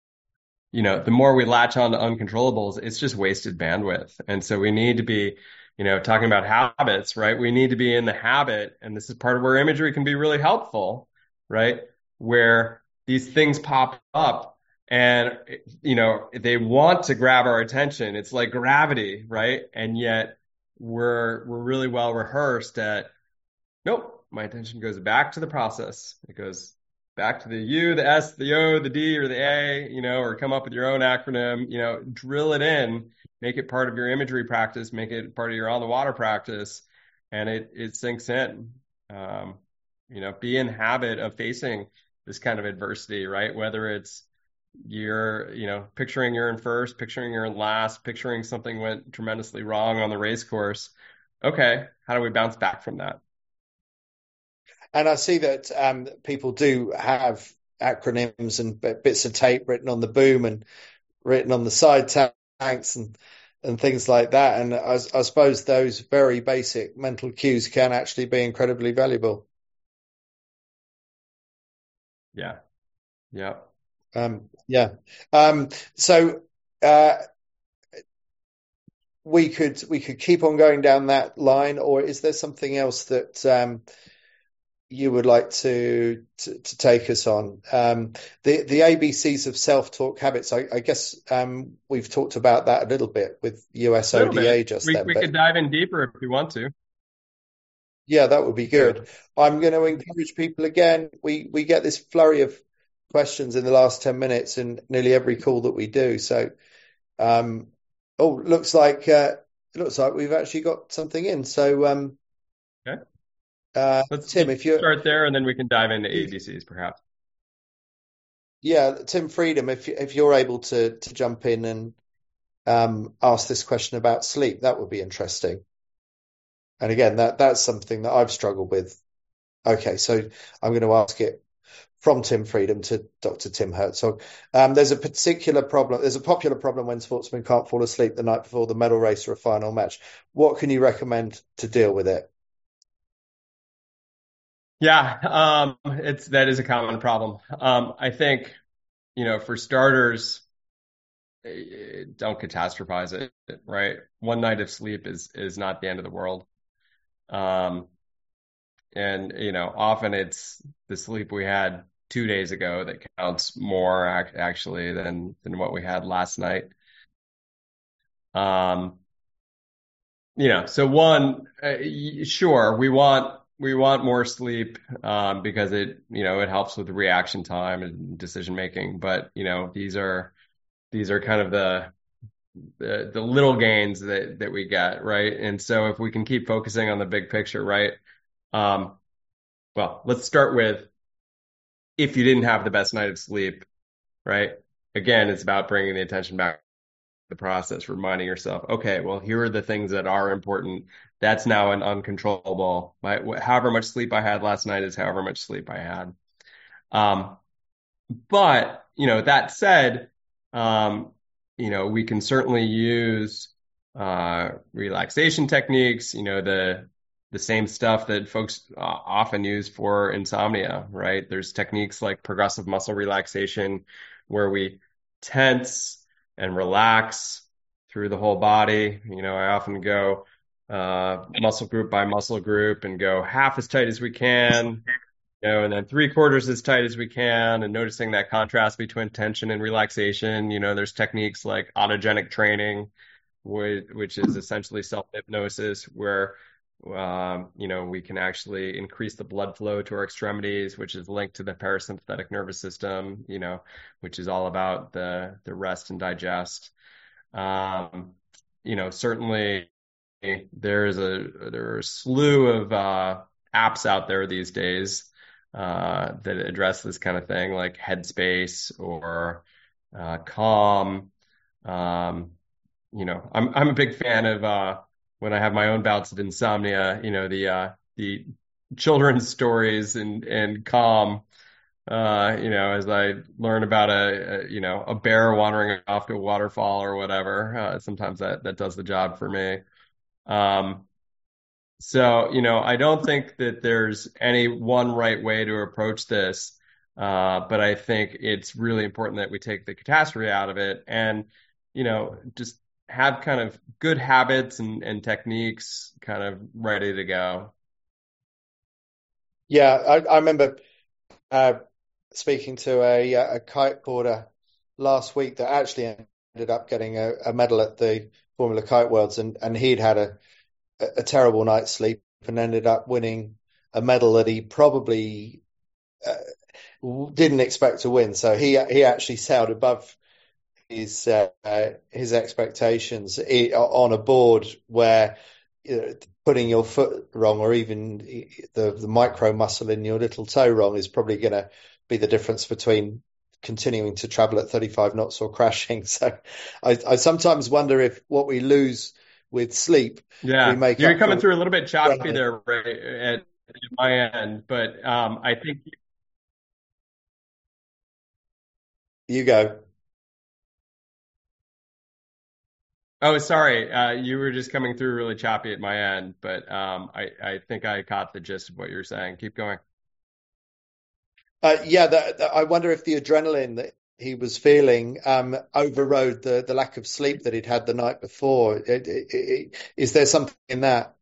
you know, the more we latch on to uncontrollables, it's just wasted bandwidth. And so we need to be, you know, talking about habits, right? We need to be in the habit, and this is part of where imagery can be really helpful, right? Where these things pop up and, you know, they want to grab our attention. It's like gravity, right? And yet we're, we're really well rehearsed at, nope, my attention goes back to the process. It goes back to the U, the S, the O, the D, or the A, you know, or come up with your own acronym, you know, drill it in, make it part of your imagery practice, make it part of your on the water practice, and it, it sinks in. Um, you know, be in habit of facing this kind of adversity, right? Whether it's you're, you know, picturing you're in first, picturing you're in last, picturing something went tremendously wrong on the race course. Okay, how do we bounce back from that? And I see that um, people do have acronyms and bits of tape written on the boom and written on the side tanks and and things like that. And I, I suppose those very basic mental cues can actually be incredibly valuable. Yeah. Yeah. Um, yeah. Um, so uh, we could we could keep on going down that line, or is there something else that um, you would like to, to to take us on? Um, the the A B Cs of self-talk habits. I, I guess um, we've talked about that a little bit with U S O D A just we, then. We but... could dive in deeper if we want to. Yeah, that would be good. I'm going to encourage people again. We we get this flurry of questions in the last ten minutes in nearly every call that we do. So, um, oh, looks like uh, it looks like we've actually got something in. So, um, Okay. uh, Let's Tim, if you start there, and then we can dive into A D Cs, perhaps. yeah, Tim Freedom, if if you're able to to jump in and um, ask this question about sleep, that would be interesting. And again, that that's something that I've struggled with. Okay, so I'm going to ask it from Tim Freedom to Doctor Tim Herzog. Um, there's a particular problem. There's a popular problem when sportsmen can't fall asleep the night before the medal race or a final match. What can you recommend to deal with it? Yeah, um, it's that is a common problem. Um, I think, you know, for starters, eh, don't catastrophize it, right? One night of sleep is is not the end of the world. Um, and you know, often it's the sleep we had two days ago that counts more ac- actually than than what we had last night. Um, you know, so one, uh, y- sure, we want we want more sleep um, because it, you know, it helps with the reaction time and decision making. But you know, these are these are kind of the the, the little gains that that we get, right? And so if we can keep focusing on the big picture, right? Um, well, let's start with if you didn't have the best night of sleep, right? Again, it's about bringing the attention back to the process, reminding yourself, okay, well, here are the things that are important. That's now an uncontrollable. My, however much sleep I had last night is however much sleep I had. Um, but, you know, that said, um, you know, we can certainly use uh, relaxation techniques, you know, the the same stuff that folks uh, often use for insomnia, right? There's techniques like progressive muscle relaxation where we tense and relax through the whole body. You know, I often go uh, muscle group by muscle group and go half as tight as we can, you know, and then three quarters as tight as we can, and noticing that contrast between tension and relaxation. You know, there's techniques like autogenic training, which, which is essentially self-hypnosis, where um, you know, we can actually increase the blood flow to our extremities, which is linked to the parasympathetic nervous system, you know, which is all about the the rest and digest. Um, you know, certainly there's a there are a slew of uh, apps out there these days uh, that address this kind of thing, like Headspace or uh, Calm. Um, you know, I'm I'm a big fan of uh, when I have my own bouts of insomnia. You know, the uh, the children's stories and and Calm. Uh, you know, as I learn about a, a you know a bear wandering off to a waterfall or whatever. Uh, sometimes that that does the job for me. Um, so, you know, I don't think that there's any one right way to approach this, uh, but I think it's really important that we take the catastrophe out of it and, you know, just have kind of good habits and, and techniques kind of ready to go. Yeah, I, I remember uh, speaking to a, a kiteboarder last week that actually ended up getting a, a medal at the Formula Kite Worlds, and, and he'd had a a terrible night's sleep and ended up winning a medal that he probably uh, didn't expect to win. So he he actually sailed above his uh, his expectations on a board where, you know, putting your foot wrong or even the the micro muscle in your little toe wrong is probably going to be the difference between continuing to travel at thirty-five knots or crashing. So I, I sometimes wonder if what we lose with sleep, yeah, we make you're up coming for through a little bit choppy running. there, right, at, at my end, but um, I think You go. Oh, sorry. Uh, you were just coming through really choppy at my end, but um, I, I think I caught the gist of what you're saying. Keep going. Uh, yeah, the, the, I wonder if the adrenaline that he was feeling um, overrode the, the lack of sleep that he'd had the night before. It, it, it, is there something in that?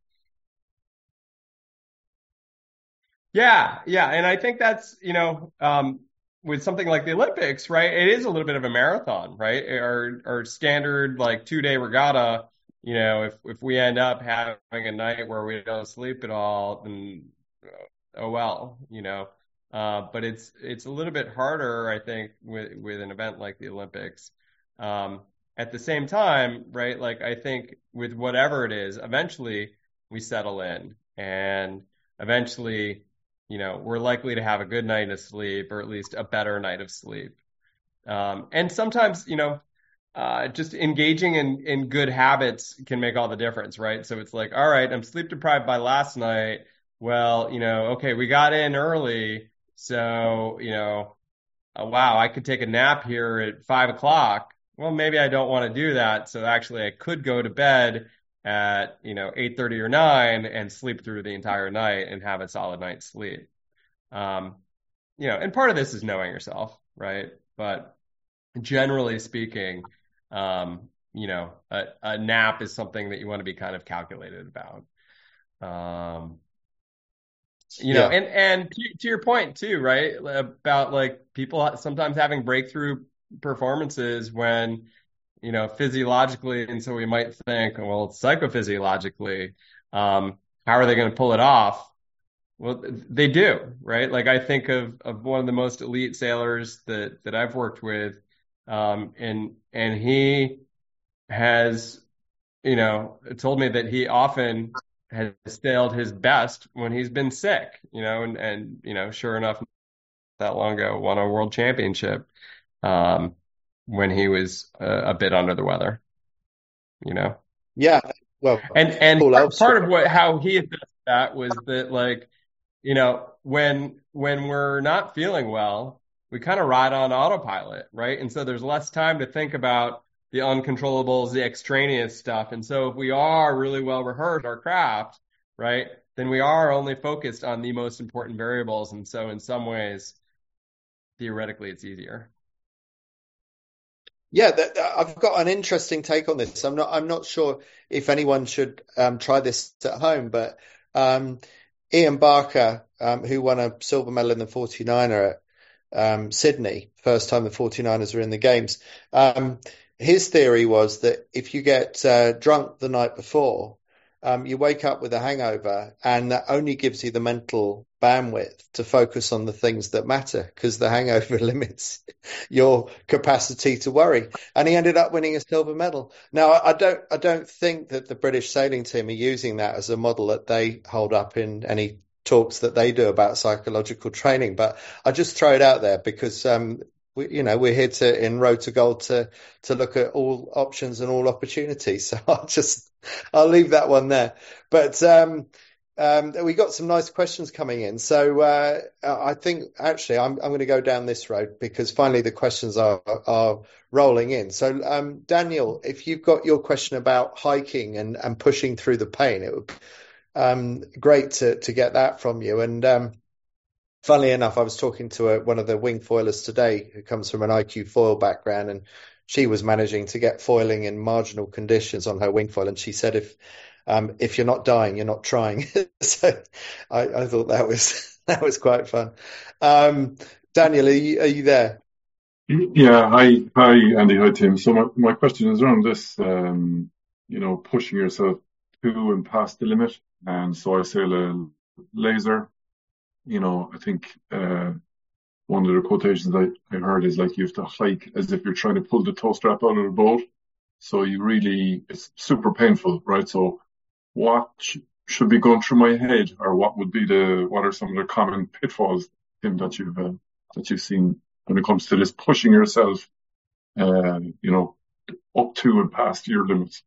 Yeah, yeah. And I think that's, you know, um, with something like the Olympics, right? It is a little bit of a marathon, right? Our, our standard like two day regatta, you know, if, if we end up having a night where we don't sleep at all, then oh well, you know. Uh, but it's it's a little bit harder, I think, with with an event like the Olympics. Um, at the same time, right? Like I think with whatever it is, eventually we settle in, and eventually, you know, we're likely to have a good night of sleep, or at least a better night of sleep. Um, and sometimes, you know, uh, just engaging in in good habits can make all the difference, right? So it's like, all right, I'm sleep deprived by last night. Well, you know, okay, we got in early. So, you know, uh, wow, I could take a nap here at five o'clock. Well, maybe I don't want to do that. So actually I could go to bed at, you know, eight thirty or nine and sleep through the entire night and have a solid night's sleep. Um, you know, and part of this is knowing yourself, right? But generally speaking, um, you know, a, a nap is something that you want to be kind of calculated about. Um, You know, Yeah. and and to, to your point too, right? About like people sometimes having breakthrough performances when, you know, physiologically, and so we might think, well, psychophysiologically, um, how are they going to pull it off? Well, they do, right? Like I think of of one of the most elite sailors that that I've worked with, um, and and he has, you know, told me that he often has sailed his best when he's been sick, you know, and, and, you know, sure enough, that long ago, won a world championship, um, when he was a, a bit under the weather, you know? Yeah. Well, And, and Paul part, part Elfsworth. of what, how he assessed that was that like, you know, when, when we're not feeling well, we kind of ride on autopilot, right? And so there's less time to think about the uncontrollables, the extraneous stuff. And so if we are really well rehearsed our craft, right, then we are only focused on the most important variables. And so in some ways, theoretically, it's easier. Yeah, that, I've got an interesting take on this. I'm not I'm not sure if anyone should um, try this at home, but um, Ian Barker, um, who won a silver medal in the forty-niner at um, Sydney, first time the forty-niners were in the games. Um, his theory was that if you get uh, drunk the night before, um, you wake up with a hangover, and that only gives you the mental bandwidth to focus on the things that matter, because the hangover limits your capacity to worry. And he ended up winning a silver medal. Now, I don't, I don't think that the British sailing team are using that as a model that they hold up in any talks that they do about psychological training, but I just throw it out there because, um, we, you know, we're here to in Road to Gold to to look at all options and all opportunities. So I'll just I'll leave that one there. But um, um, we got some nice questions coming in. So uh, I think actually I'm I'm going to go down this road because finally the questions are are rolling in. So um, Daniel, if you've got your question about hiking and and pushing through the pain, it would be um, great to to get that from you. And um, funnily enough, I was talking to a, one of the wing foilers today who comes from an I Q foil background, and she was managing to get foiling in marginal conditions on her wing foil. And she said, if um, if you're not dying, you're not trying. So I, I thought that was that was quite fun. Um, Daniel, are you, are you there? Yeah, hi, hi, Andy, hi, Tim. So my, my question is around this, um, you know, pushing yourself to and past the limit. And so I sail a laser. You know, I think uh, one of the quotations I, I heard is like you have to hike as if you're trying to pull the tow strap out of the boat. So you really, it's super painful, right? So what sh- should be going through my head, or what would be the, what are some of the common pitfalls, Tim, that you've uh, that you've seen when it comes to this pushing yourself, uh, you know, up to and past your limits?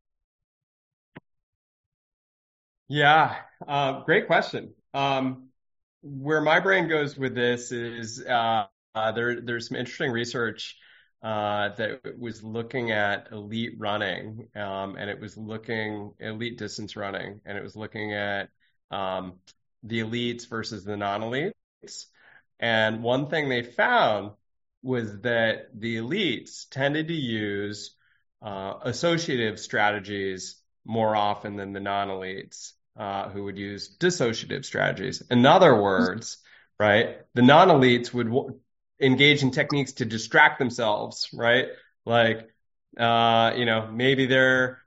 Yeah, uh, great question. Um, where my brain goes with this is uh, uh, there. There's some interesting research uh, that was looking at elite running, um, and it was looking elite distance running, and it was looking at um, the elites versus the non-elites. And one thing they found was that the elites tended to use uh, associative strategies more often than the non-elites. Uh, who would use dissociative strategies. In other words, right, the non-elites would w- engage in techniques to distract themselves, right? Like, uh, you know, maybe they're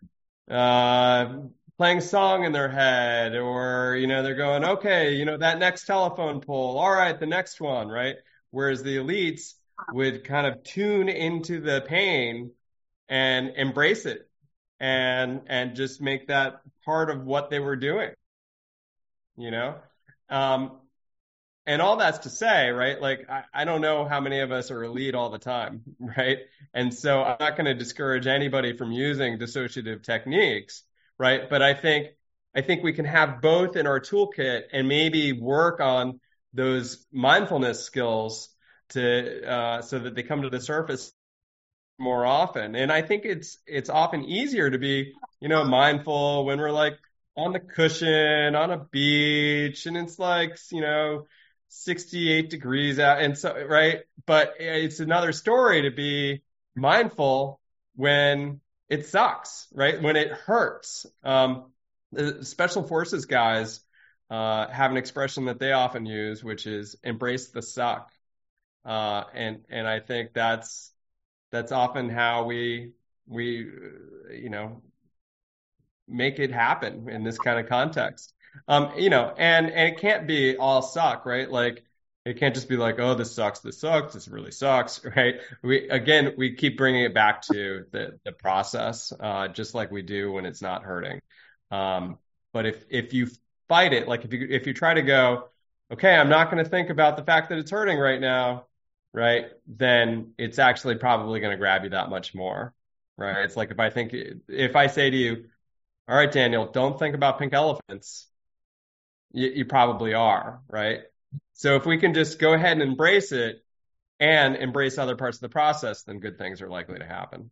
uh, playing song in their head, or, you know, they're going, okay, you know, that next telephone pole. All right, the next one, right? Whereas the elites would kind of tune into the pain and embrace it and and just make that part of what they were doing, you know? Um, and all that's to say, right? Like, I, I don't know how many of us are elite all the time, right? And so I'm not going to discourage anybody from using dissociative techniques, right? But I think I think we can have both in our toolkit and maybe work on those mindfulness skills to uh, so that they come to the surface more often. And I think it's it's often easier to be, you know, mindful when we're like on the cushion on a beach and it's like, you know, sixty-eight degrees out, and so, right? But it's another story to be mindful when it sucks, right? When it hurts. Um, the special forces guys uh, have an expression that they often use, which is embrace the suck. Uh, and and I think that's that's often how we we you know make it happen in this kind of context. Um, you know, and and it can't be all suck, right? Like it can't just be like, oh, this sucks, this sucks, this really sucks, right? We again, we keep bringing it back to the the process, uh, just like we do when it's not hurting. Um, but if if you fight it, like if you if you try to go, okay, I'm not going to think about the fact that it's hurting right now, right? Then it's actually probably going to grab you that much more, right? It's like if I think if I say to you, all right, Daniel, don't think about pink elephants. You, you probably are, right? So if we can just go ahead and embrace it and embrace other parts of the process, then good things are likely to happen.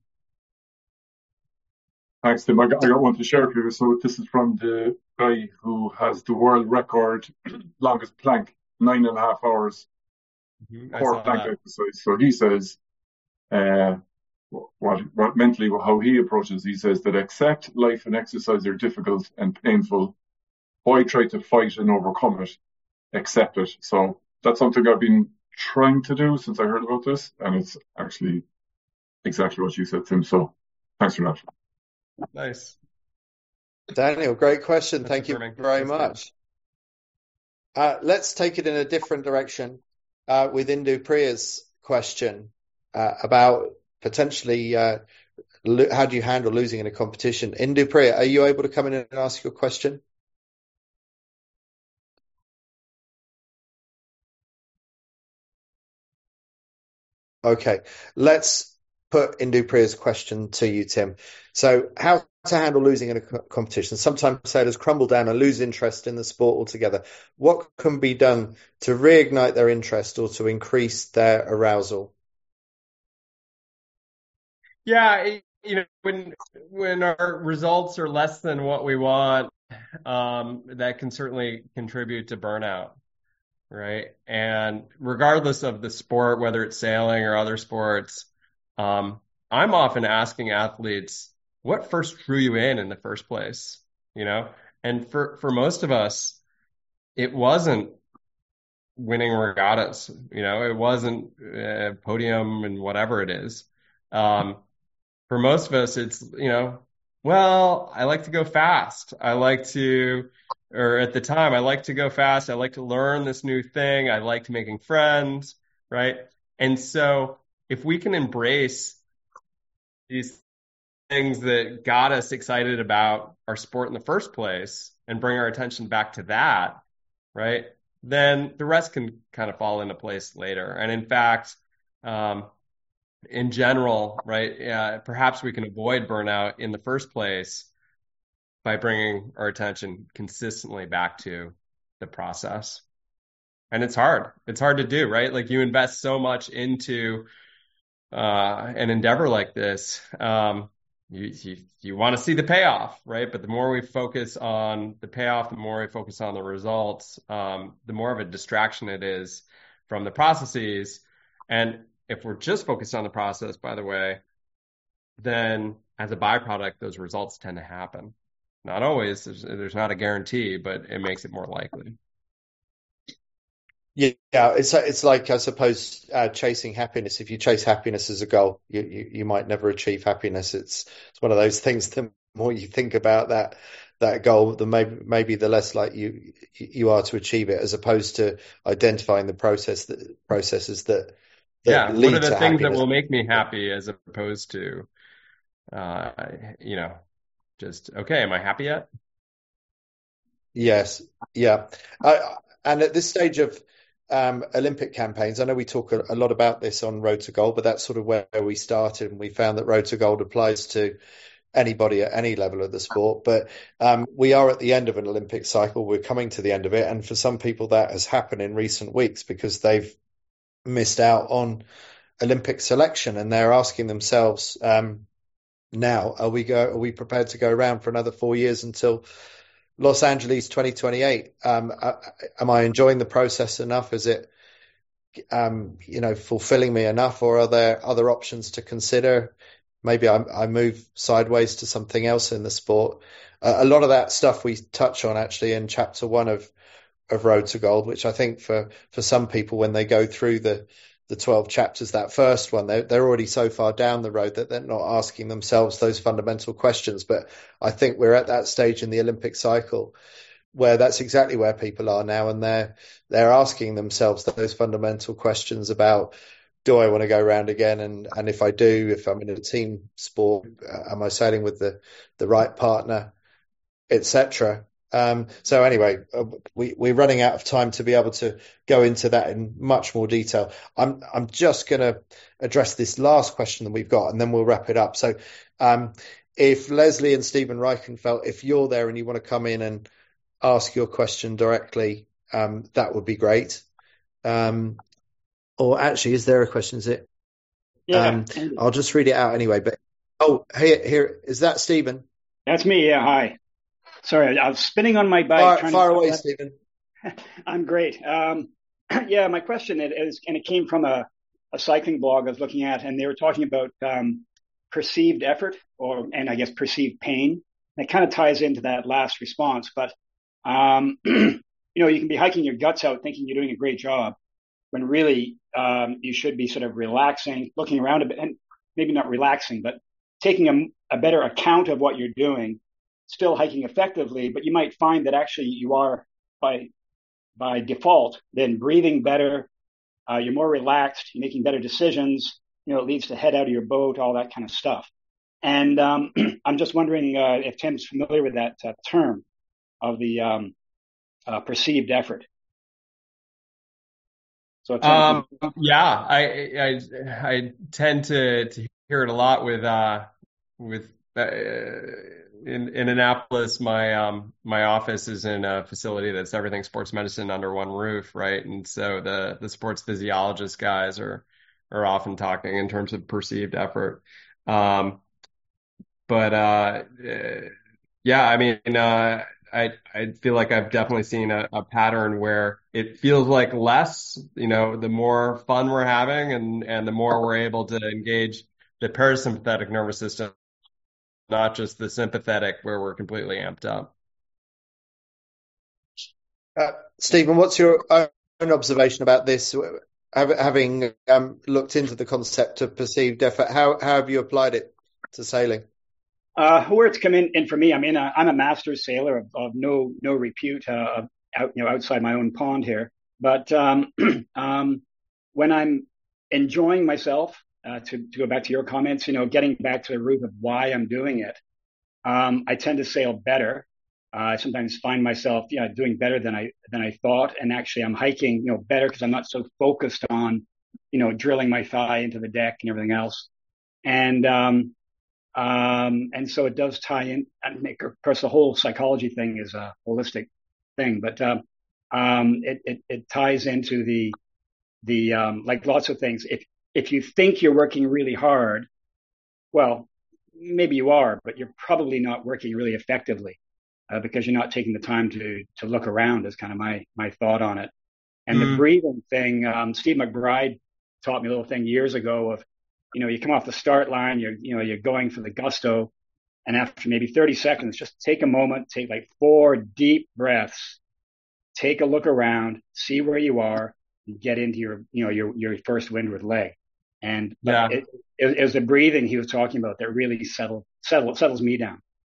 Thanks, Tim. I got, I got one to share with you. So this is from the guy who has the world record longest plank, nine and a half hours, Mm-hmm. core plank that. exercise. So he says, uh, what, what mentally, how he approaches, he says that accept life and exercise are difficult and painful. Why try to fight and overcome it? Accept it. So that's something I've been trying to do since I heard about this, and it's actually exactly what you said, Tim. So thanks for that. Nice. Daniel, great question. That's Thank you affirming. very That's much. Uh, let's take it in a different direction uh, with Indu Priya's question uh, about potentially uh, lo- how do you handle losing in a competition. Indu Priya, are you able to come in and ask your question? Okay, let's put Indu Priya's question to you, Tim. So how to handle losing in a co- competition. Sometimes sailors crumble down and lose interest in the sport altogether. What can be done to reignite their interest or to increase their arousal? Yeah, you know, when when our results are less than what we want, um, that can certainly contribute to burnout, right? And regardless of the sport, whether it's sailing or other sports, um, I'm often asking athletes, what first drew you in in the first place? You know, and for for most of us, it wasn't winning regattas. You know, it wasn't a podium and whatever it is. Um, for most of us, it's, you know, well, I like to go fast. I like to, or at the time, I like to go fast. I like to learn this new thing. I liked making friends, right? And so if we can embrace these things that got us excited about our sport in the first place and bring our attention back to that, right? Then the rest can kind of fall into place later. And in fact, um, in general, right, yeah, perhaps we can avoid burnout in the first place by bringing our attention consistently back to the process. And it's hard. It's hard to do, right? Like you invest so much into uh, an endeavor like this. Um, you you, you want to see the payoff, right? But the more we focus on the payoff, the more we focus on the results, um, the more of a distraction it is from the processes. And if we're just focused on the process, by the way, then as a byproduct, those results tend to happen. Not always, there's, there's not a guarantee, but it makes it more likely. Yeah, it's it's like, I suppose, uh, chasing happiness. If you chase happiness as a goal, you, you, you might never achieve happiness. It's it's one of those things that more you think about that that goal, the maybe maybe the less like you you are to achieve it, as opposed to identifying the process that processes that that Yeah. What are lead the to things that happiness. will make me happy as opposed to, uh, you know, just, okay, am I happy yet? Yes, yeah. I, and at this stage of um, Olympic campaigns, I know we talk a, a lot about this on Road to Gold, but that's sort of where we started, and we found that Road to Gold applies to anybody at any level of the sport. But um, we are at the end of an Olympic cycle. We're coming to the end of it, and for some people, that has happened in recent weeks because they've missed out on Olympic selection, and they're asking themselves um, now: Are we go? Are we prepared to go around for another four years until Los Angeles twenty twenty-eight? Um, uh, am I enjoying the process enough? Is it, um, you know, fulfilling me enough, or are there other options to consider? Maybe I, I move sideways to something else in the sport. Uh, a lot of that stuff we touch on actually in chapter one of of Road to Gold, which I think for for some people when they go through the the twelve chapters, that first one, they're, they're already so far down the road that they're not asking themselves those fundamental questions. But I think we're at that stage in the Olympic cycle where that's exactly where people are now, and they're they're asking themselves those fundamental questions about, do I want to go around again? And and if I do, if I'm in a team sport, uh, am I sailing with the the right partner, et cetera. Um, so anyway, uh, we, we're running out of time to be able to go into that in much more detail. I'm I'm just going to address this last question that we've got, and then we'll wrap it up. So, um, if Leslie and Stephen Reichenfeld, if you're there and you want to come in and ask your question directly, um, that would be great. Um, or actually, is there a question? Is it? Yeah, Um, I'll just read it out anyway. But oh, here, here is that Stephen? that's me. Yeah, hi. Sorry, I was spinning on my bike. Far, trying far to away, Stephen. I'm great. Um, yeah, my question is, and it came from a, a cycling blog I was looking at, and they were talking about um, perceived effort, or and I guess perceived pain. And it kind of ties into that last response. But um, you know, you can be hiking your guts out, thinking you're doing a great job, when really um, you should be sort of relaxing, looking around a bit, and maybe not relaxing, but taking a, a better account of what you're doing. Still hiking effectively, but you might find that actually you are by by default then breathing better, uh, you're more relaxed, you're making better decisions, you know, it leads to head out of your boat, all that kind of stuff. And um, I'm just wondering uh, if Tim's familiar with that uh, term of the um, uh, perceived effort. So Tim, um, yeah, I, I I tend to to hear it a lot with uh with. Uh, In, in Annapolis, my um my office is in a facility that's everything sports medicine under one roof, right? And so the the sports physiologist guys are are often talking in terms of perceived effort. Um, but uh, yeah, I mean, uh, I I feel like I've definitely seen a, a pattern where it feels like less, you know, the more fun we're having, and and the more we're able to engage the parasympathetic nervous system, not just the sympathetic where we're completely amped up. Uh, Stephen, what's your own observation about this? Having um, looked into the concept of perceived effort, how, how have you applied it to sailing? Uh, where it's come in, in for me, I mean, I'm a master sailor of, of no no repute, uh, out, you know, outside my own pond here. But um, um, when I'm enjoying myself, Uh, to, to go back to your comments, you know, getting back to the root of why I'm doing it, um, I tend to sail better. Uh, I sometimes find myself, yeah, doing better than I than I thought, and actually I'm hiking, you know, better because I'm not so focused on, you know, drilling my thigh into the deck and everything else. And um, um, and so it does tie in. And of course, the whole psychology thing is a holistic thing, but uh, um, it, it it ties into the the um, like lots of things. If If you think you're working really hard, well, maybe you are, but you're probably not working really effectively uh, because you're not taking the time to to look around. Is kind of my my thought on it. And mm. the breathing thing, um, Steve McBride taught me a little thing years ago of, you know, you come off the start line, you're you know you're going for the gusto, and after maybe thirty seconds, just take a moment, take like four deep breaths, take a look around, see where you are, and get into your you know your your first windward leg. And yeah. it, it, it was the breathing he was talking about that really settled, settled, settles me down.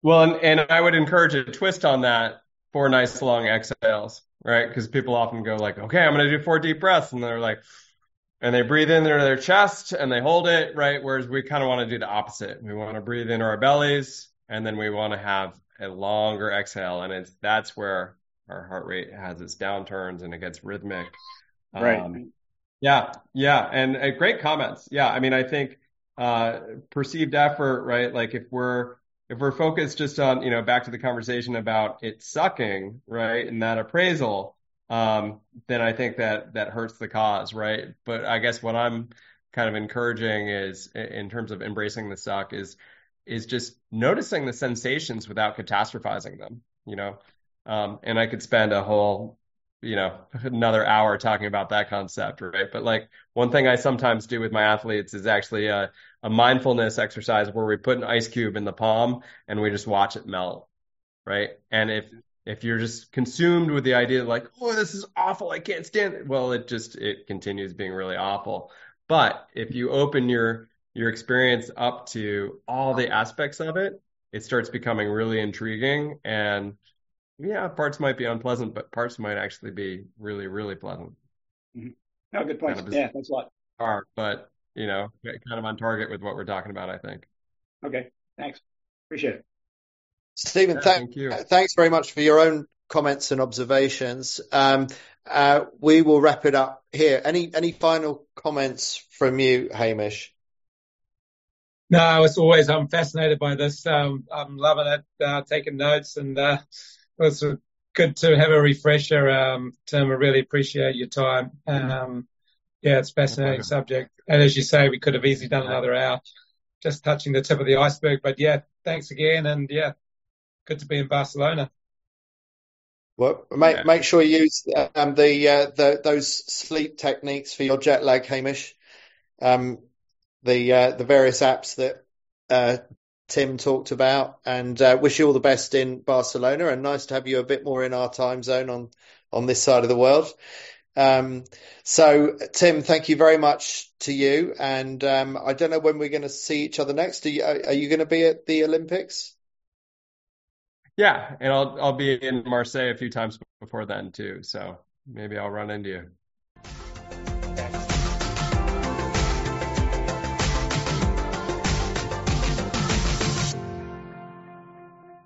Well, and, and I would encourage a twist on that, four nice long exhales, right? Because people often go like, okay, I'm going to do four deep breaths. And they're like, and they breathe in their, their chest and they hold it, right? Whereas we kind of want to do the opposite. We want to breathe into our bellies and then we want to have a longer exhale. And it's, that's where our heart rate has its downturns and it gets rhythmic. Right. Um, yeah. Yeah. And uh, great comments. Yeah. I mean, I think, uh, perceived effort, right? Like if we're, if we're focused just on, you know, back to the conversation about it sucking, right? And that appraisal, um, then I think that that hurts the cause, right? But I guess what I'm kind of encouraging is in terms of embracing the suck is, is just noticing the sensations without catastrophizing them, you know? Um, and I could spend a whole, you know, another hour talking about that concept, right? But like one thing I sometimes do with my athletes is actually a, a mindfulness exercise where we put an ice cube in the palm and we just watch it melt, right? And if if you're just consumed with the idea like, oh, this is awful, I can't stand it, well, it just it continues being really awful. But if you open your your experience up to all the aspects of it, it starts becoming really intriguing. And yeah, parts might be unpleasant, but parts might actually be really, really pleasant. Mm-hmm. No, good point. Kind of Yeah, thanks a lot. Bizarre, but you know, kind of on target with what we're talking about, I think. Okay, thanks. Appreciate it. Stephen, Yeah, th- thank you. thanks very much for your own comments and observations. Um, uh, we will wrap it up here. Any any final comments from you, Hamish? No, it's always, I'm fascinated by this. Um, I'm loving it, uh, taking notes, and uh, it was good to have a refresher. Um, Tim, I really appreciate your time. Um, yeah, it's a fascinating subject. And as you say, we could have easily done another hour just touching the tip of the iceberg. But yeah, thanks again. And yeah, good to be in Barcelona. Well, make Yeah. make sure you use um, the uh, the those sleep techniques for your jet lag, Hamish. Um, the uh, the various apps that uh, Tim talked about, and uh, wish you all the best in Barcelona. And nice to have you a bit more in our time zone on on this side of the world. Um, so, Tim, thank you very much to you. And um, I don't know when we're going to see each other next. Are you, are you going to be at the Olympics? Yeah, and I'll I'll be in Marseille a few times before then too. So maybe I'll run into you.